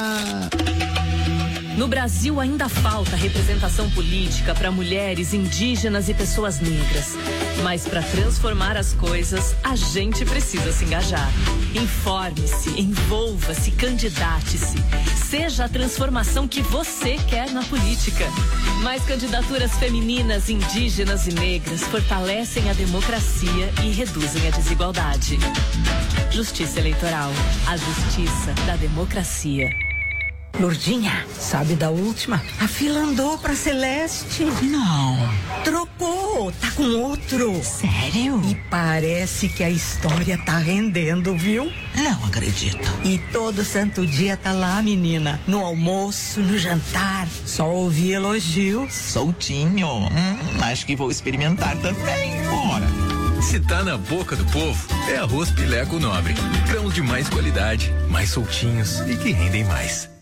No Brasil ainda falta representação política para mulheres, indígenas e pessoas negras. Mas para transformar as coisas, a gente precisa se engajar. Informe-se, envolva-se, candidate-se. Seja a transformação que você quer na política. Mais candidaturas femininas, indígenas e negras fortalecem a democracia e reduzem a desigualdade. Justiça Eleitoral, a justiça da democracia. Lourdinha, sabe da última? A fila andou pra Celeste. Não. Trocou, tá com outro. Sério? E parece que a história tá rendendo, viu? Não acredito. E todo santo dia tá lá, menina. No almoço, no jantar. Só ouvi elogios. Soltinho. Acho que vou experimentar também. Bora. Se tá na boca do povo, é arroz Pileco Nobre. Grãos de mais qualidade, mais soltinhos e que rendem mais.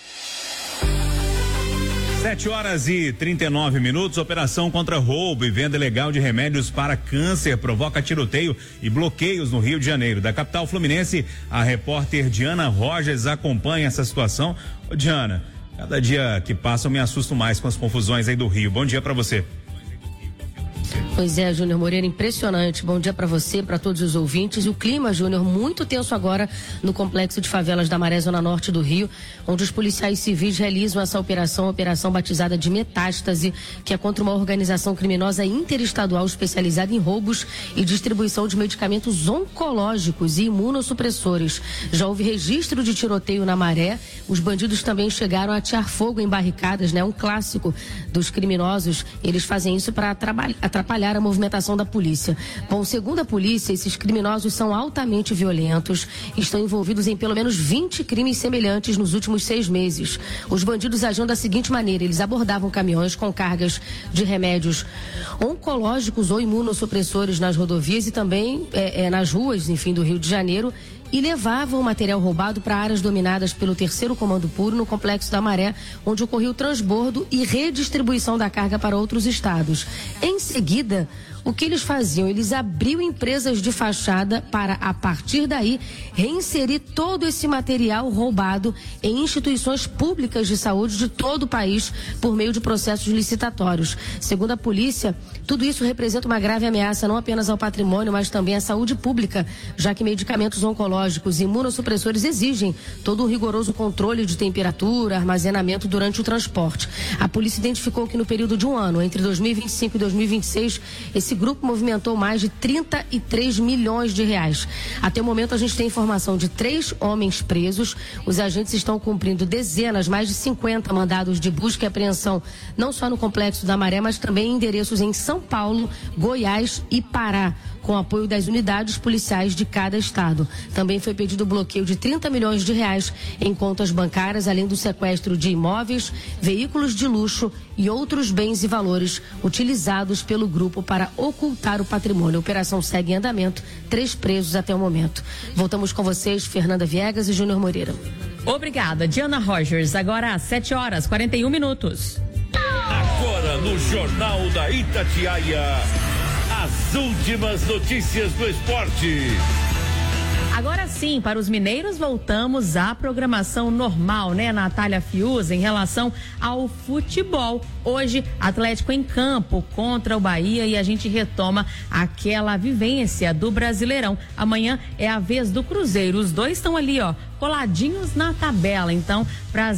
7h39, operação contra roubo e venda ilegal de remédios para câncer provoca tiroteio e bloqueios no Rio de Janeiro. Da capital fluminense, a repórter Diana Rogers acompanha essa situação. Ô, Diana, Cada dia que passa eu me assusto mais com as confusões aí do Rio. Bom dia para você. Pois é, Júnior Moreira, impressionante. Bom dia para você, para todos os ouvintes. E o clima, Júnior, muito tenso agora no complexo de favelas da Maré, zona norte do Rio, onde os policiais civis realizam essa operação batizada de Metástase, que é contra uma organização criminosa interestadual especializada em roubos e distribuição de medicamentos oncológicos e imunossupressores. Já houve registro de tiroteio na Maré. Os bandidos também chegaram a atear fogo em barricadas, né? Um clássico dos criminosos. Eles fazem isso para atrapalhar a movimentação da polícia. Bom, segundo a polícia, esses criminosos são altamente violentos e estão envolvidos em pelo menos 20 crimes semelhantes nos últimos 6 meses. Os bandidos agiam da seguinte maneira: eles abordavam caminhões com cargas de remédios oncológicos ou imunossupressores nas rodovias e também nas ruas, enfim, do Rio de Janeiro, e levavam o material roubado para áreas dominadas pelo 3º Comando Puro no Complexo da Maré, onde ocorria o transbordo e redistribuição da carga para outros estados. Em seguida, o que eles faziam? Eles abriam empresas de fachada para, a partir daí, reinserir todo esse material roubado em instituições públicas de saúde de todo o país por meio de processos licitatórios. Segundo a polícia, tudo isso representa uma grave ameaça não apenas ao patrimônio, mas também à saúde pública, já que medicamentos oncológicos e imunossupressores exigem todo um rigoroso controle de temperatura, armazenamento durante o transporte. A polícia identificou que no período de um ano, entre 2025 e 2026, esse grupo movimentou mais de 33 milhões de reais. Até o momento a gente tem informação de 3 homens presos. Os agentes estão cumprindo dezenas, mais de 50 mandados de busca e apreensão, não só no Complexo da Maré, mas também em endereços em São Paulo, Goiás e Pará, com apoio das unidades policiais de cada estado. Também foi pedido o bloqueio de 30 milhões de reais em contas bancárias, além do sequestro de imóveis, veículos de luxo e outros bens e valores utilizados pelo grupo para ocultar o patrimônio. A operação segue em andamento, 3 presos até o momento. Voltamos com vocês, Fernanda Viegas e Júnior Moreira. Obrigada, Diana Rogers. Agora às 7h41. Agora no Jornal da Itatiaia, as últimas notícias do esporte. Agora sim, para os mineiros, voltamos à programação normal, né, Natália Fiuza, em relação ao futebol. Hoje, Atlético em campo contra o Bahia e a gente retoma aquela vivência do Brasileirão. Amanhã é a vez do Cruzeiro. Os dois estão ali, ó, coladinhos na tabela. Então, para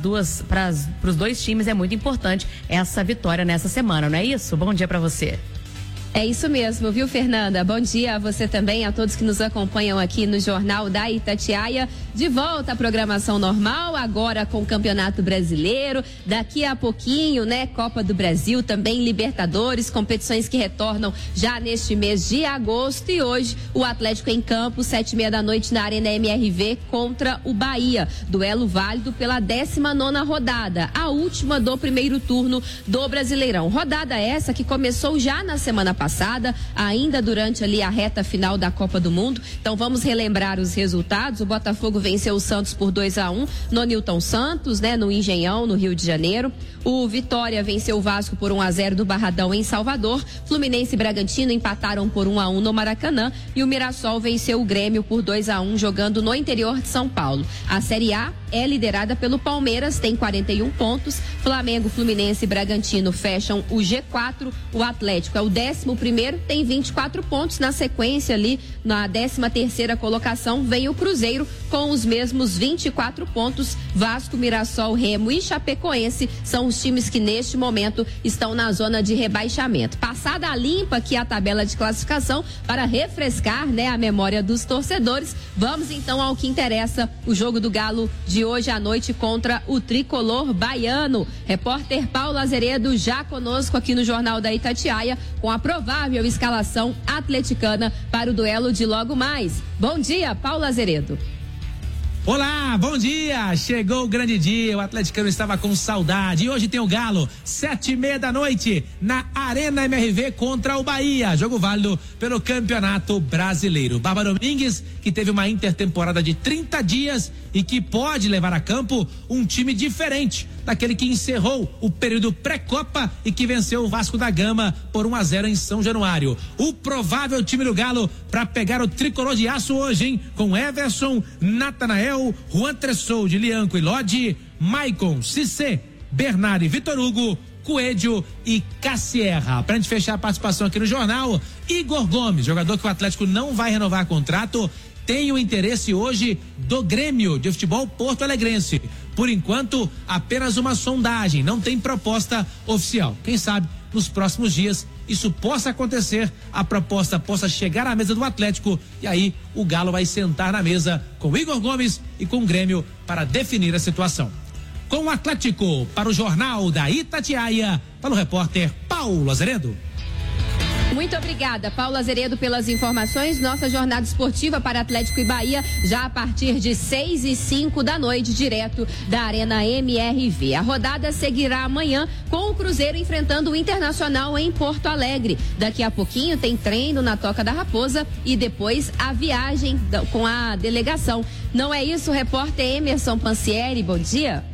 os dois times é muito importante essa vitória nessa semana, não é isso? Bom dia para você. É isso mesmo, viu, Fernanda? Bom dia a você também, a todos que nos acompanham aqui no Jornal da Itatiaia. De volta à programação normal, agora com o Campeonato Brasileiro. Daqui a pouquinho, né, Copa do Brasil, também Libertadores, competições que retornam já neste mês de agosto. E hoje, o Atlético em campo, 7h30 na Arena MRV contra o Bahia. Duelo válido pela 19ª rodada, a última do primeiro turno do Brasileirão. Rodada essa que começou já na semana passada, ainda durante ali a reta final da Copa do Mundo. Então vamos relembrar os resultados. O Botafogo venceu o Santos por 2-1 no Newton Santos, né, no Engenhão, no Rio de Janeiro. O Vitória venceu o Vasco por 1-0 do Barradão em Salvador. Fluminense e Bragantino empataram por 1-1 no Maracanã e o Mirassol venceu o Grêmio por 2-1 jogando no interior de São Paulo. A Série A é liderada pelo Palmeiras, tem 41 pontos. Flamengo, Fluminense e Bragantino fecham o G4. O Atlético é o 11º, tem 24 pontos. Na sequência ali, na 13ª colocação, vem o Cruzeiro com os mesmos 24 pontos. Vasco, Mirassol, Remo e Chapecoense são os times que neste momento estão na zona de rebaixamento. Passada a limpa aqui a tabela de classificação para refrescar, né, a memória dos torcedores, vamos então ao que interessa, o jogo do Galo de hoje à noite contra o tricolor baiano. Repórter Paulo Azeredo já conosco aqui no Jornal da Itatiaia com a provável escalação atleticana para o duelo de logo mais. Bom dia, Paulo Azeredo. Olá, bom dia! Chegou o grande dia, o atleticano estava com saudade e hoje tem o Galo, 7h30 na Arena MRV contra o Bahia, jogo válido pelo Campeonato Brasileiro. Barba Domingues, que teve uma intertemporada de 30 dias e que pode levar a campo um time diferente daquele que encerrou o período pré-copa e que venceu o Vasco da Gama por 1-0 em São Januário. O provável time do Galo para pegar o tricolor de aço hoje, hein? Com Everson, Natanael, Juan Tressoldi, Lianco e Lodi, Maicon, Cissé, Bernard e Vitor Hugo, Coelho e Cassierra. Pra gente fechar a participação aqui no jornal, Igor Gomes, jogador que o Atlético não vai renovar contrato, tem o interesse hoje do Grêmio de Futebol Porto Alegrense. Por enquanto, apenas uma sondagem, não tem proposta oficial. Quem sabe, nos próximos dias, isso possa acontecer, a proposta possa chegar à mesa do Atlético e aí o Galo vai sentar na mesa com o Igor Gomes e com o Grêmio para definir a situação. Com o Atlético, para o Jornal da Itatiaia, para o repórter Paulo Azeredo. Muito obrigada, Paulo Azeredo, pelas informações. Nossa jornada esportiva para Atlético e Bahia já a partir de 6:05 da noite, direto da Arena MRV. A rodada seguirá amanhã com o Cruzeiro enfrentando o Internacional em Porto Alegre. Daqui a pouquinho tem treino na Toca da Raposa e depois a viagem com a delegação. Não é isso, repórter Emerson Pansieri? Bom dia.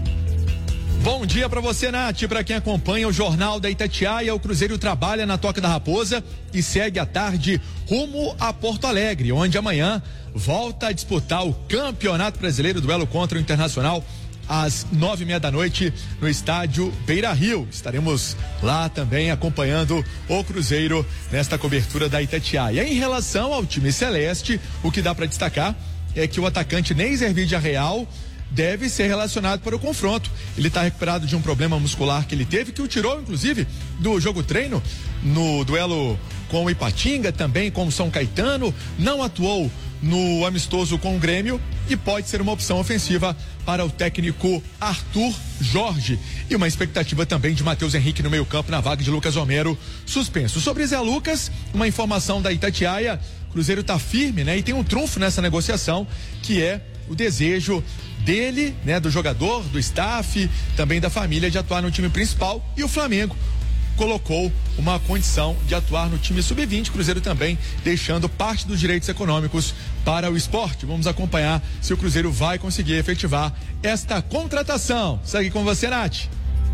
Bom dia para você, Nath. Para quem acompanha o Jornal da Itatiaia, o Cruzeiro trabalha na Toca da Raposa e segue à tarde rumo a Porto Alegre, onde amanhã volta a disputar o Campeonato Brasileiro, duelo contra o Internacional, às 9:30 da noite no estádio Beira-Rio. Estaremos lá também acompanhando o Cruzeiro nesta cobertura da Itatiaia. Em relação ao time celeste, o que dá para destacar é que o atacante Neiser Villarreal deve ser relacionado para o confronto. Ele está recuperado de um problema muscular que ele teve, que o tirou, inclusive, do jogo treino no duelo com o Ipatinga, também com o São Caetano. Não atuou no amistoso com o Grêmio e pode ser uma opção ofensiva para o técnico Arthur Jorge. E uma expectativa também de Matheus Henrique no meio-campo na vaga de Lucas Romero, suspenso. Sobre Zé Lucas, uma informação da Itatiaia: o Cruzeiro está firme, né? E tem um trunfo nessa negociação, que é o desejo dele, né, do jogador, do staff, também da família, de atuar no time principal, e o Flamengo colocou uma condição de atuar no time sub-20, Cruzeiro também deixando parte dos direitos econômicos para o esporte. Vamos acompanhar se o Cruzeiro vai conseguir efetivar esta contratação. Segue com você, Nath.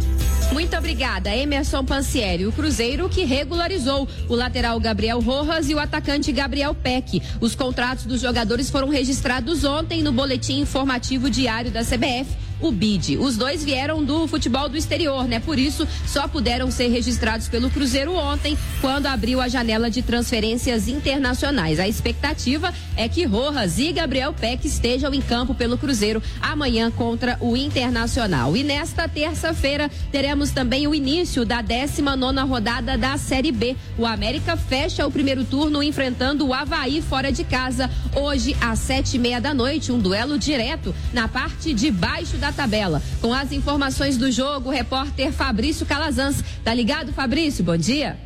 Muito obrigada, Emerson Pansieri. O Cruzeiro que regularizou o lateral Gabriel Rojas e o atacante Gabriel Peck. Os contratos dos jogadores foram registrados ontem no boletim informativo diário da CBF, o BID. Os dois vieram do futebol do exterior, né? Por isso, só puderam ser registrados pelo Cruzeiro ontem, quando abriu a janela de transferências internacionais. A expectativa é que Rojas e Gabriel Peck estejam em campo pelo Cruzeiro amanhã contra o Internacional. E nesta terça-feira teremos também o início da 19ª rodada da Série B. O América fecha o primeiro turno enfrentando o Avaí fora de casa, hoje às 7:30 da noite, um duelo direto na parte de baixo da tabela. Com as informações do jogo, o repórter Fabrício Calazans. Tá ligado, Fabrício? Bom dia.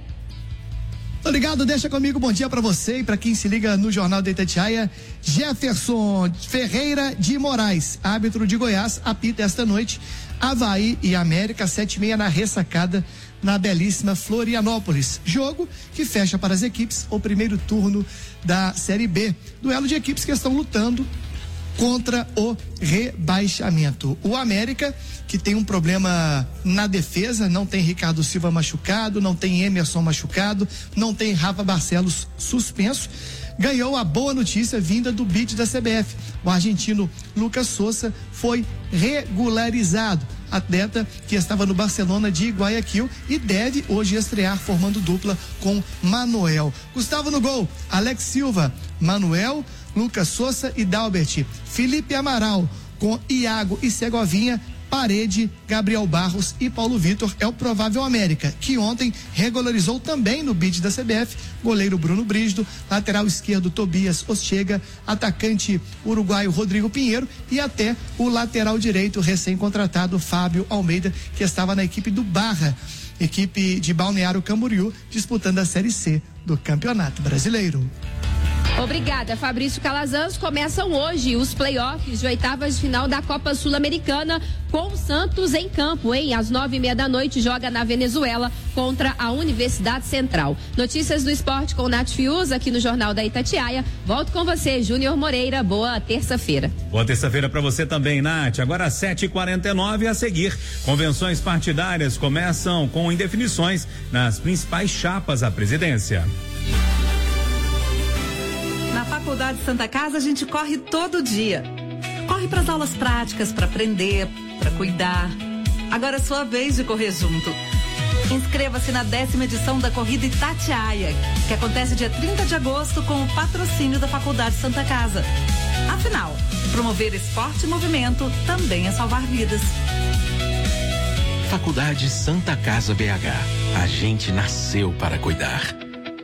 Tô ligado, deixa comigo, bom dia pra você e pra quem se liga no Jornal da Itatiaia. Jefferson Ferreira de Moraes, árbitro de Goiás, apita esta noite Avaí e América, 7:30 na Ressacada, na belíssima Florianópolis. Jogo que fecha para as equipes o primeiro turno da Série B. Duelo de equipes que estão lutando contra o rebaixamento. O América, que tem um problema na defesa, não tem Ricardo Silva machucado, não tem Emerson machucado, não tem Rafa Barcelos suspenso, ganhou a boa notícia vinda do BID da CBF. O argentino Lucas Souza foi regularizado, atleta que estava no Barcelona de Guayaquil e deve hoje estrear formando dupla com Manuel. Gustavo no gol, Alex Silva, Manuel, Lucas Souza e Dalbert. Felipe Amaral com Iago e Segovinha, Parede, Gabriel Barros e Paulo Vitor é o provável América, que ontem regularizou também no BID da CBF, goleiro Bruno Brígido, lateral esquerdo Tobias Ostega, atacante uruguaio Rodrigo Pinheiro e até o lateral direito recém-contratado Fábio Almeida, que estava na equipe do Barra, equipe de Balneário Camboriú, disputando a Série C do Campeonato Brasileiro. Obrigada, Fabrício Calazans. Começam hoje os playoffs de oitavas de final da Copa Sul-Americana com o Santos em campo, hein? Às 9:30 da noite joga na Venezuela contra a Universidade Central. Notícias do esporte com Nath Fiuza aqui no Jornal da Itatiaia. Volto com você, Júnior Moreira. Boa terça-feira. Boa terça-feira para você também, Nath. Agora às 7:49 a seguir. Convenções partidárias começam com indefinições nas principais chapas à presidência. Na Faculdade Santa Casa a gente corre todo dia. Corre para as aulas práticas para aprender, para cuidar. Agora é sua vez de correr junto. Inscreva-se na 10ª edição da Corrida Itatiaia, que acontece dia 30 de agosto com o patrocínio da Faculdade Santa Casa. Afinal, promover esporte e movimento também é salvar vidas. Faculdade Santa Casa BH. A gente nasceu para cuidar.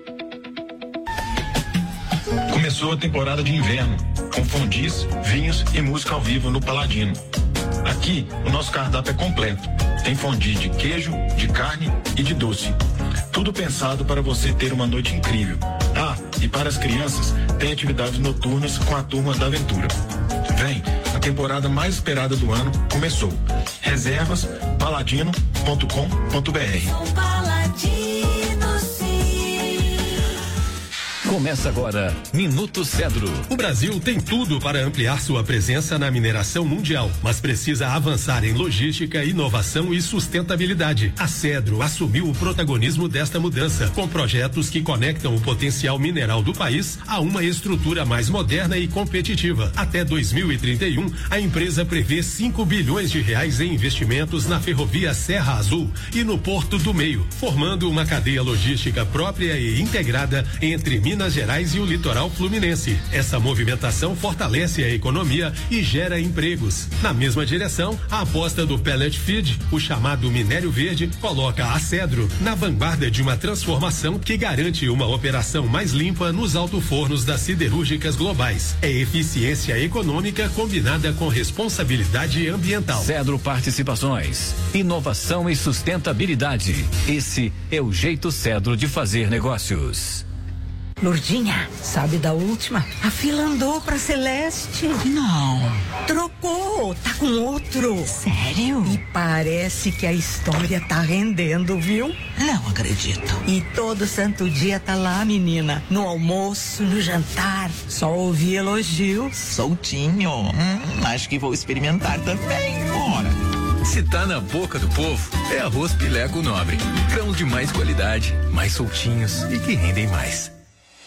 Começou a temporada de inverno, com fondis, vinhos e música ao vivo no Paladino. Aqui, o nosso cardápio é completo. Tem fondue de queijo, de carne e de doce. Tudo pensado para você ter uma noite incrível. Ah, e para as crianças, tem atividades noturnas com a Turma da Aventura. Vem, a temporada mais esperada do ano começou. Reservas paladino.com.br. Começa agora, Minuto Cedro. O Brasil tem tudo para ampliar sua presença na mineração mundial, mas precisa avançar em logística, inovação e sustentabilidade. A Cedro assumiu o protagonismo desta mudança, com projetos que conectam o potencial mineral do país a uma estrutura mais moderna e competitiva. Até 2031, a empresa prevê 5 bilhões de reais em investimentos na ferrovia Serra Azul e no Porto do Meio, formando uma cadeia logística própria e integrada entre Minas Gerais e o litoral fluminense. Essa movimentação fortalece a economia e gera empregos. Na mesma direção, a aposta do Pellet Feed, o chamado minério verde, coloca a Cedro na vanguarda de uma transformação que garante uma operação mais limpa nos alto-fornos das siderúrgicas globais. É eficiência econômica combinada com responsabilidade ambiental. Cedro Participações, inovação e sustentabilidade. Esse é o jeito Cedro de fazer negócios. Lourdinha, sabe da última? A fila andou pra Celeste. Não. Trocou, tá com outro. Sério? E parece que a história tá rendendo, viu? Não acredito. E todo santo dia tá lá, menina. No almoço, no jantar. Só ouvi elogios. Soltinho. Acho que vou experimentar também. Bora. Se tá na boca do povo, é arroz Pileco Nobre. Grãos de mais qualidade, mais soltinhos e que rendem mais.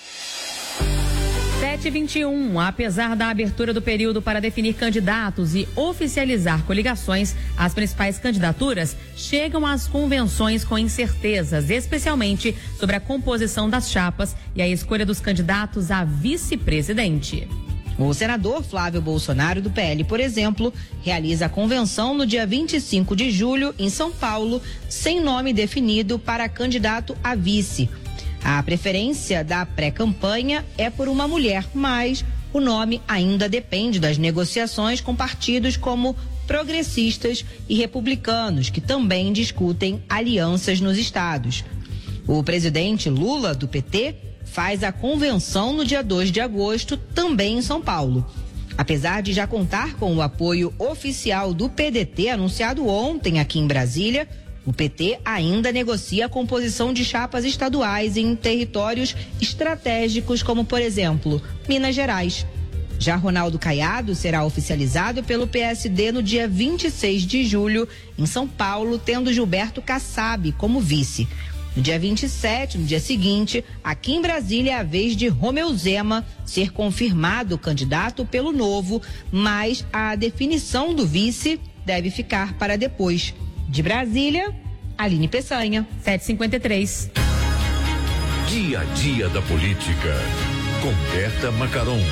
7h21, apesar da abertura do período para definir candidatos e oficializar coligações, as principais candidaturas chegam às convenções com incertezas, especialmente sobre a composição das chapas e a escolha dos candidatos a vice-presidente. O senador Flávio Bolsonaro, do PL, por exemplo, realiza a convenção no dia 25 de julho, em São Paulo, sem nome definido para candidato a vice. A preferência da pré-campanha é por uma mulher, mas o nome ainda depende das negociações com partidos como progressistas e republicanos, que também discutem alianças nos estados. O presidente Lula, do PT, faz a convenção no dia 2 de agosto, também em São Paulo. Apesar de já contar com o apoio oficial do PDT, anunciado ontem aqui em Brasília, o PT ainda negocia a composição de chapas estaduais em territórios estratégicos, como, por exemplo, Minas Gerais. Já Ronaldo Caiado será oficializado pelo PSD no dia 26 de julho, em São Paulo, tendo Gilberto Kassab como vice. No dia 27, no dia seguinte, aqui em Brasília, é a vez de Romeu Zema ser confirmado candidato pelo Novo, mas a definição do vice deve ficar para depois. De Brasília, Aline Peçanha. 7h53. Dia a dia da política, com Berta Macaron.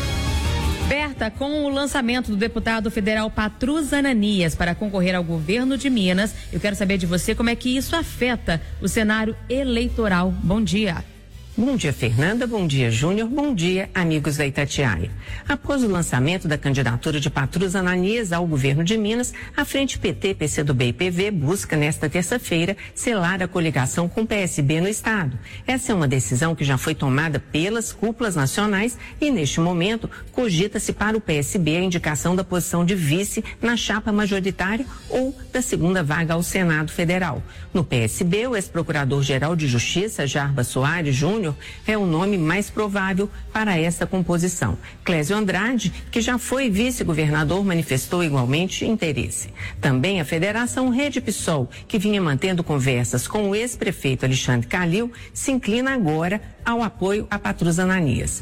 Berta, com o lançamento do deputado federal Patrus Ananias para concorrer ao governo de Minas, eu quero saber de você como é que isso afeta o cenário eleitoral. Bom dia. Bom dia, Fernanda. Bom dia, Júnior. Bom dia, amigos da Itatiaia. Após o lançamento da candidatura de Patrus Ananias ao governo de Minas, a Frente PT, PCdoB e PV busca nesta terça-feira selar a coligação com o PSB no estado. Essa é uma decisão que já foi tomada pelas cúpulas nacionais e, neste momento, cogita-se para o PSB a indicação da posição de vice na chapa majoritária ou da segunda vaga ao Senado Federal. No PSB, o ex-procurador-geral de Justiça, Jarbas Soares Júnior, é o nome mais provável para essa composição. Clésio Andrade, que já foi vice-governador, manifestou igualmente interesse. Também a Federação Rede PSOL, que vinha mantendo conversas com o ex-prefeito Alexandre Calil, se inclina agora ao apoio a Patrus Ananias.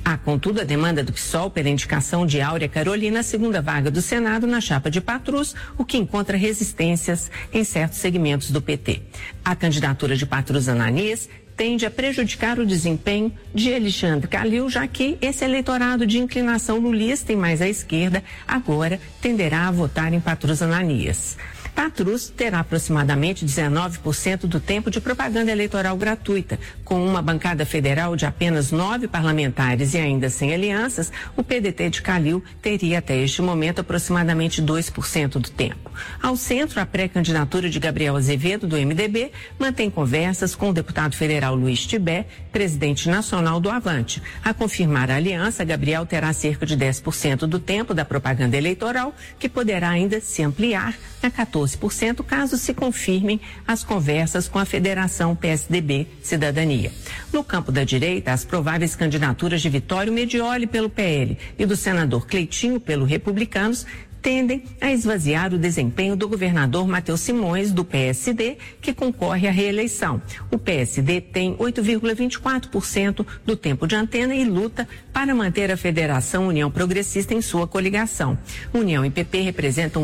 Há, contudo, a demanda do PSOL pela indicação de Áurea Carolina, segunda vaga do Senado na chapa de Patrus, o que encontra resistências em certos segmentos do PT. A candidatura de Patrus Ananias tende a prejudicar o desempenho de Alexandre Calil, já que esse eleitorado de inclinação lulista e mais à esquerda agora tenderá a votar em Patrus Ananias. Patrus terá aproximadamente 19% do tempo de propaganda eleitoral gratuita. Com uma bancada federal de apenas 9 parlamentares e ainda sem alianças, o PDT de Calil teria até este momento aproximadamente 2% do tempo. Ao centro, a pré-candidatura de Gabriel Azevedo, do MDB, mantém conversas com o deputado federal Luiz Tibé, presidente nacional do Avante. A confirmar a aliança, Gabriel terá cerca de 10% do tempo da propaganda eleitoral, que poderá ainda se ampliar a 14%, caso se confirmem as conversas com a Federação PSDB Cidadania. No campo da direita, as prováveis candidaturas de Vitório Medioli pelo PL e do senador Cleitinho pelo Republicanos tendem a esvaziar o desempenho do governador Matheus Simões, do PSD, que concorre à reeleição. O PSD tem 8,24% do tempo de antena e luta para manter a Federação União Progressista em sua coligação. União e PP representam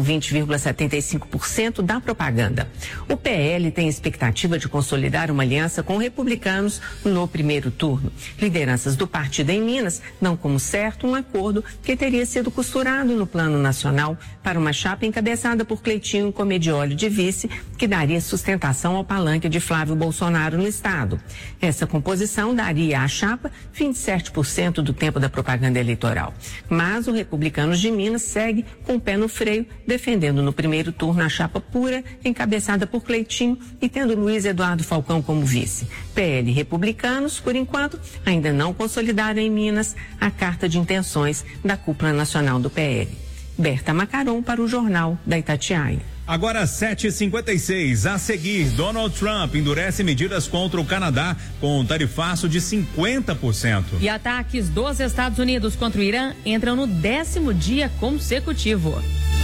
20,75% da propaganda. O PL tem expectativa de consolidar uma aliança com republicanos no primeiro turno. Lideranças do partido em Minas dão como certo um acordo que teria sido costurado no plano nacional para uma chapa encabeçada por Cleitinho com Medioli de vice, que daria sustentação ao palanque de Flávio Bolsonaro no estado. Essa composição daria à chapa 27% do tempo da propaganda eleitoral. Mas o Republicanos de Minas segue com o pé no freio, defendendo no primeiro turno a chapa pura, encabeçada por Cleitinho e tendo Luiz Eduardo Falcão como vice. PL e Republicanos, por enquanto, ainda não consolidaram em Minas a carta de intenções da cúpula nacional do PL. Berta Macaron para o Jornal da Itatiaia. Agora 7h56, a seguir, Donald Trump endurece medidas contra o Canadá com um tarifaço de 50%. E ataques dos Estados Unidos contra o Irã entram no 10º dia consecutivo.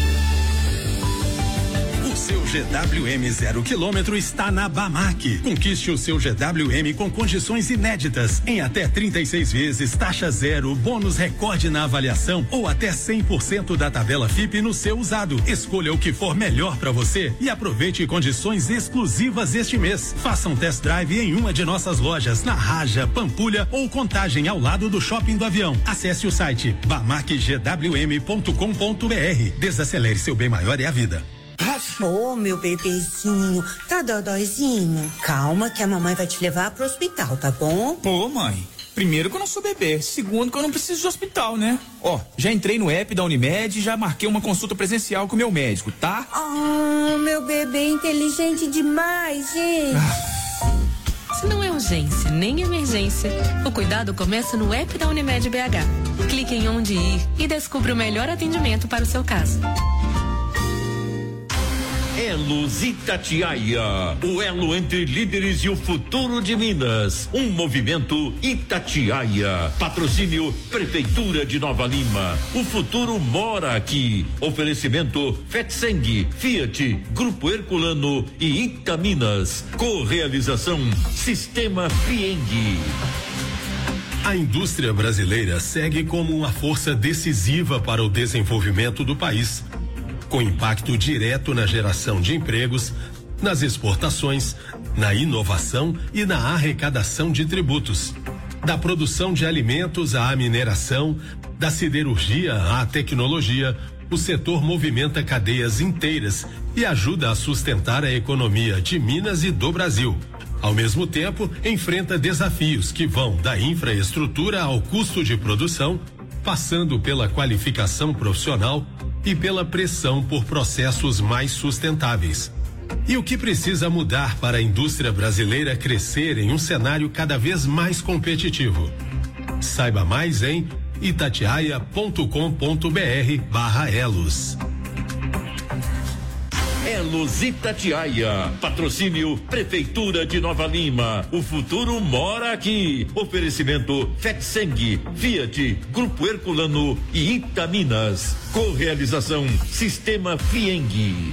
O seu GWM 0 km está na Bamac. Conquiste o seu GWM com condições inéditas, em até 36 vezes, taxa zero, bônus recorde na avaliação ou até 100% da tabela FIP no seu usado. Escolha o que for melhor para você e aproveite condições exclusivas este mês. Faça um test drive em uma de nossas lojas, na Raja, Pampulha ou Contagem, ao lado do Shopping do Avião. Acesse o site bamacgwm.com.br. Desacelere, seu bem maior é a vida. Ô, meu bebezinho, tá dodóizinho? Calma que a mamãe vai te levar pro hospital, tá bom? Ô, mãe, primeiro que eu não sou bebê, segundo que eu não preciso de hospital, né? Ó, já entrei no app da Unimed e já marquei uma consulta presencial com o meu médico, tá? Ah, meu bebê inteligente demais, gente. Se não é urgência nem emergência, o cuidado começa no app da Unimed BH. Clique em onde ir e descubra o melhor atendimento para o seu caso. Elos Itatiaia, o elo entre líderes e o futuro de Minas. Um movimento Itatiaia. Patrocínio Prefeitura de Nova Lima. O futuro mora aqui. Oferecimento Fetseng, Fiat, Grupo Herculano e Itaminas. Correalização Sistema Fieng. A indústria brasileira segue como uma força decisiva para o desenvolvimento do país, com impacto direto na geração de empregos, nas exportações, na inovação e na arrecadação de tributos. Da produção de alimentos à mineração, da siderurgia à tecnologia, o setor movimenta cadeias inteiras e ajuda a sustentar a economia de Minas e do Brasil. Ao mesmo tempo, enfrenta desafios que vão da infraestrutura ao custo de produção, passando pela qualificação profissional e pela pressão por processos mais sustentáveis. E o que precisa mudar para a indústria brasileira crescer em um cenário cada vez mais competitivo? Saiba mais em itatiaia.com.br/elos. Elos Itatiaia. Patrocínio Prefeitura de Nova Lima. O futuro mora aqui. Oferecimento Fetseng, Fiat, Grupo Herculano e Itaminas. Correalização Sistema Fieng.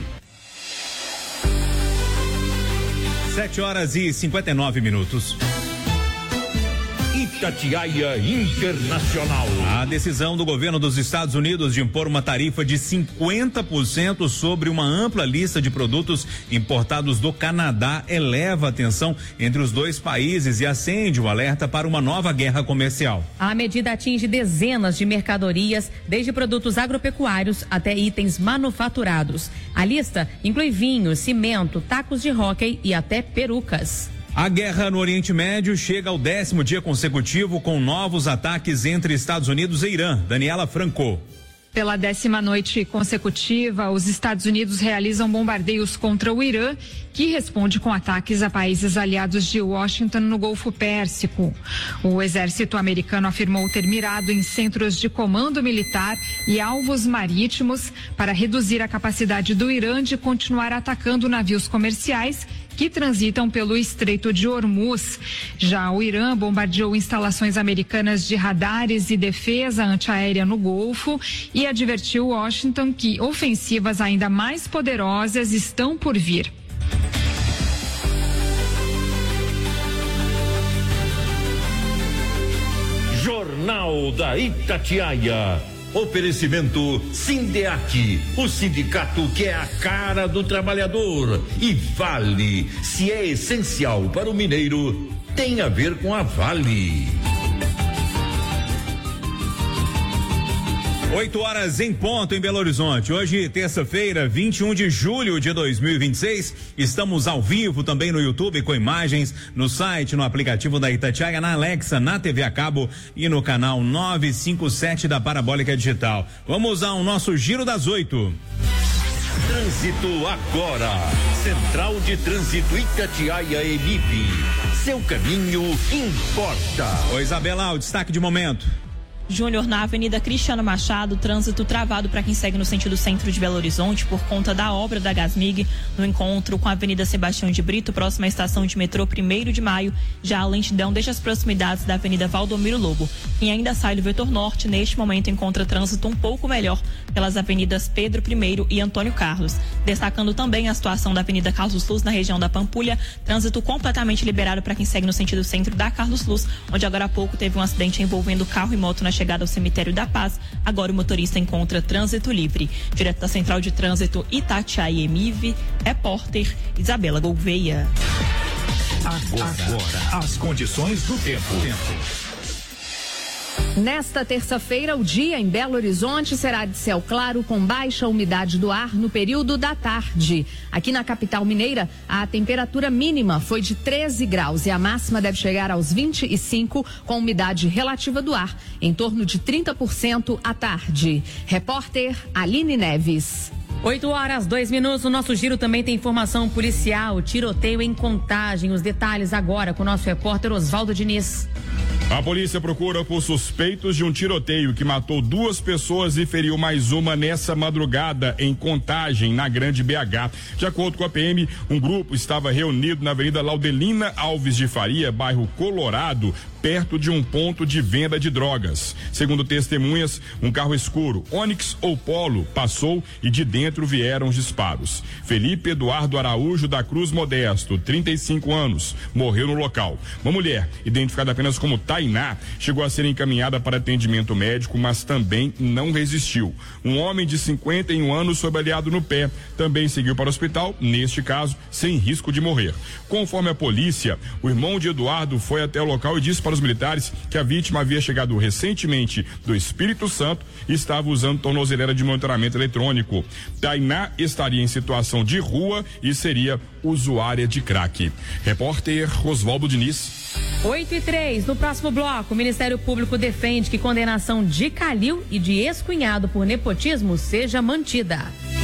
7h59. Itatiaia Internacional. A decisão do governo dos Estados Unidos de impor uma tarifa de 50% sobre uma ampla lista de produtos importados do Canadá eleva a tensão entre os dois países e acende o alerta para uma nova guerra comercial. A medida atinge dezenas de mercadorias, desde produtos agropecuários até itens manufaturados. A lista inclui vinho, cimento, tacos de hóquei e até perucas. A guerra no Oriente Médio chega ao 10º dia consecutivo com novos ataques entre Estados Unidos e Irã. Daniela Franco. Pela 10ª noite consecutiva, os Estados Unidos realizam bombardeios contra o Irã, que responde com ataques a países aliados de Washington no Golfo Pérsico. O exército americano afirmou ter mirado em centros de comando militar e alvos marítimos para reduzir a capacidade do Irã de continuar atacando navios comerciais que transitam pelo Estreito de Hormuz. Já o Irã bombardeou instalações americanas de radares e defesa antiaérea no Golfo e advertiu Washington que ofensivas ainda mais poderosas estão por vir. Jornal da Itatiaia. Oferecimento Sindeac, o sindicato que é a cara do trabalhador. E Vale, se é essencial para o mineiro, tem a ver com a Vale. 8h em ponto em Belo Horizonte. Hoje, terça-feira, 21 de julho de 2026. Estamos ao vivo também no YouTube com imagens no site, no aplicativo da Itatiaia, na Alexa, na TV a cabo e no canal 957 da Parabólica Digital. Vamos ao nosso Giro das 8. Trânsito agora. Central de Trânsito Itatiaia Emip. Seu caminho importa. Oi, Isabela, o destaque de momento. Júnior, na Avenida Cristiano Machado, trânsito travado para quem segue no sentido centro de Belo Horizonte por conta da obra da Gasmig no encontro com a Avenida Sebastião de Brito, próxima à estação de metrô 1º de Maio. Já a lentidão deixa as proximidades da Avenida Valdomiro Lobo. Quem ainda sai do vetor norte, neste momento encontra trânsito um pouco melhor pelas avenidas Pedro I e Antônio Carlos. Destacando também a situação da Avenida Carlos Luz na região da Pampulha, trânsito completamente liberado para quem segue no sentido centro da Carlos Luz, onde agora há pouco teve um acidente envolvendo carro e moto na chegada ao cemitério da Paz. Agora o motorista encontra trânsito livre. Direto da Central de Trânsito Itatiaia Emiv, repórter Isabela Gouveia. Agora, as condições do tempo. Nesta terça-feira, o dia em Belo Horizonte será de céu claro com baixa umidade do ar no período da tarde. Aqui na capital mineira, a temperatura mínima foi de 13 graus e a máxima deve chegar aos 25 com umidade relativa do ar em torno de 30% à tarde. Repórter Aline Neves. 8h02. O nosso giro também tem informação policial, tiroteio em Contagem. Os detalhes agora com o nosso repórter Oswaldo Diniz. A polícia procura por suspeitos de um tiroteio que matou 2 pessoas e feriu mais uma nessa madrugada em Contagem, na Grande BH. De acordo com a PM, um grupo estava reunido na Avenida Laudelina Alves de Faria, bairro Colorado, perto de um ponto de venda de drogas. Segundo testemunhas, um carro escuro, Onix ou Polo, passou e de dentro vieram os disparos. Felipe Eduardo Araújo da Cruz Modesto, 35 anos, morreu no local. Uma mulher, identificada apenas como Tainá, chegou a ser encaminhada para atendimento médico, mas também não resistiu. Um homem de 51 anos foi baleado no pé, também seguiu para o hospital, neste caso, sem risco de morrer. Conforme a polícia, o irmão de Eduardo foi até o local e disse para os militares que a vítima havia chegado recentemente do Espírito Santo e estava usando tornozeleira de monitoramento eletrônico. Tainá estaria em situação de rua e seria usuária de crack. Repórter Oswaldo Diniz. 8h03. No próximo bloco, o Ministério Público defende que condenação de Calil e de ex-cunhado por nepotismo seja mantida.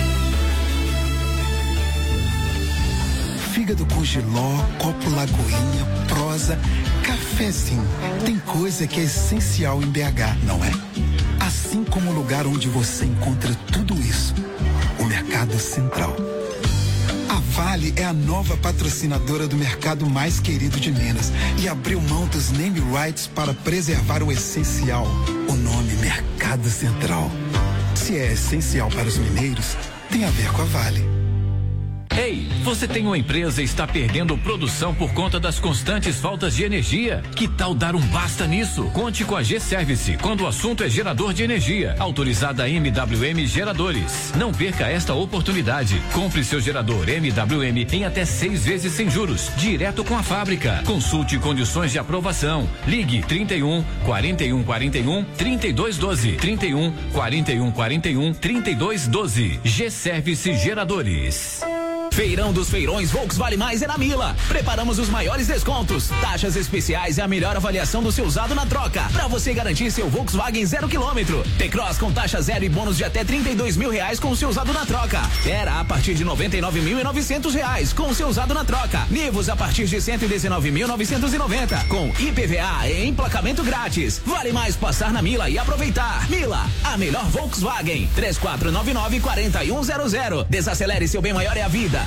Fígado com jiló, copo Lagoinha, prosa, cafezinho. Tem coisa que é essencial em BH, não é? Assim como o lugar onde você encontra tudo isso, o Mercado Central. A Vale é a nova patrocinadora do mercado mais querido de Minas e abriu mão dos name rights para preservar o essencial, o nome Mercado Central. Se é essencial para os mineiros, tem a ver com a Vale. Ei, você tem uma empresa e está perdendo produção por conta das constantes faltas de energia? Que tal dar um basta nisso? Conte com a G-Service quando o assunto é gerador de energia. Autorizada MWM Geradores. Não perca esta oportunidade. Compre seu gerador MWM em até 6 vezes sem juros, direto com a fábrica. Consulte condições de aprovação. Ligue 31 41 41 32 12. 31 41 41 32 12. G-Service Geradores. Feirão dos Feirões Volks Vale Mais é na Mila. Preparamos os maiores descontos, taxas especiais e a melhor avaliação do seu usado na troca, para você garantir seu Volkswagen 0 km. T-Cross com taxa zero e bônus de até R$32.000 com o seu usado na troca. Era a partir de R$99.900 com o seu usado na troca. Nivus a partir de R$119.990 com IPVA e emplacamento grátis. Vale mais passar na Mila e aproveitar. Mila, a melhor Volkswagen. 3499-4100. Desacelere, seu bem maior é a vida.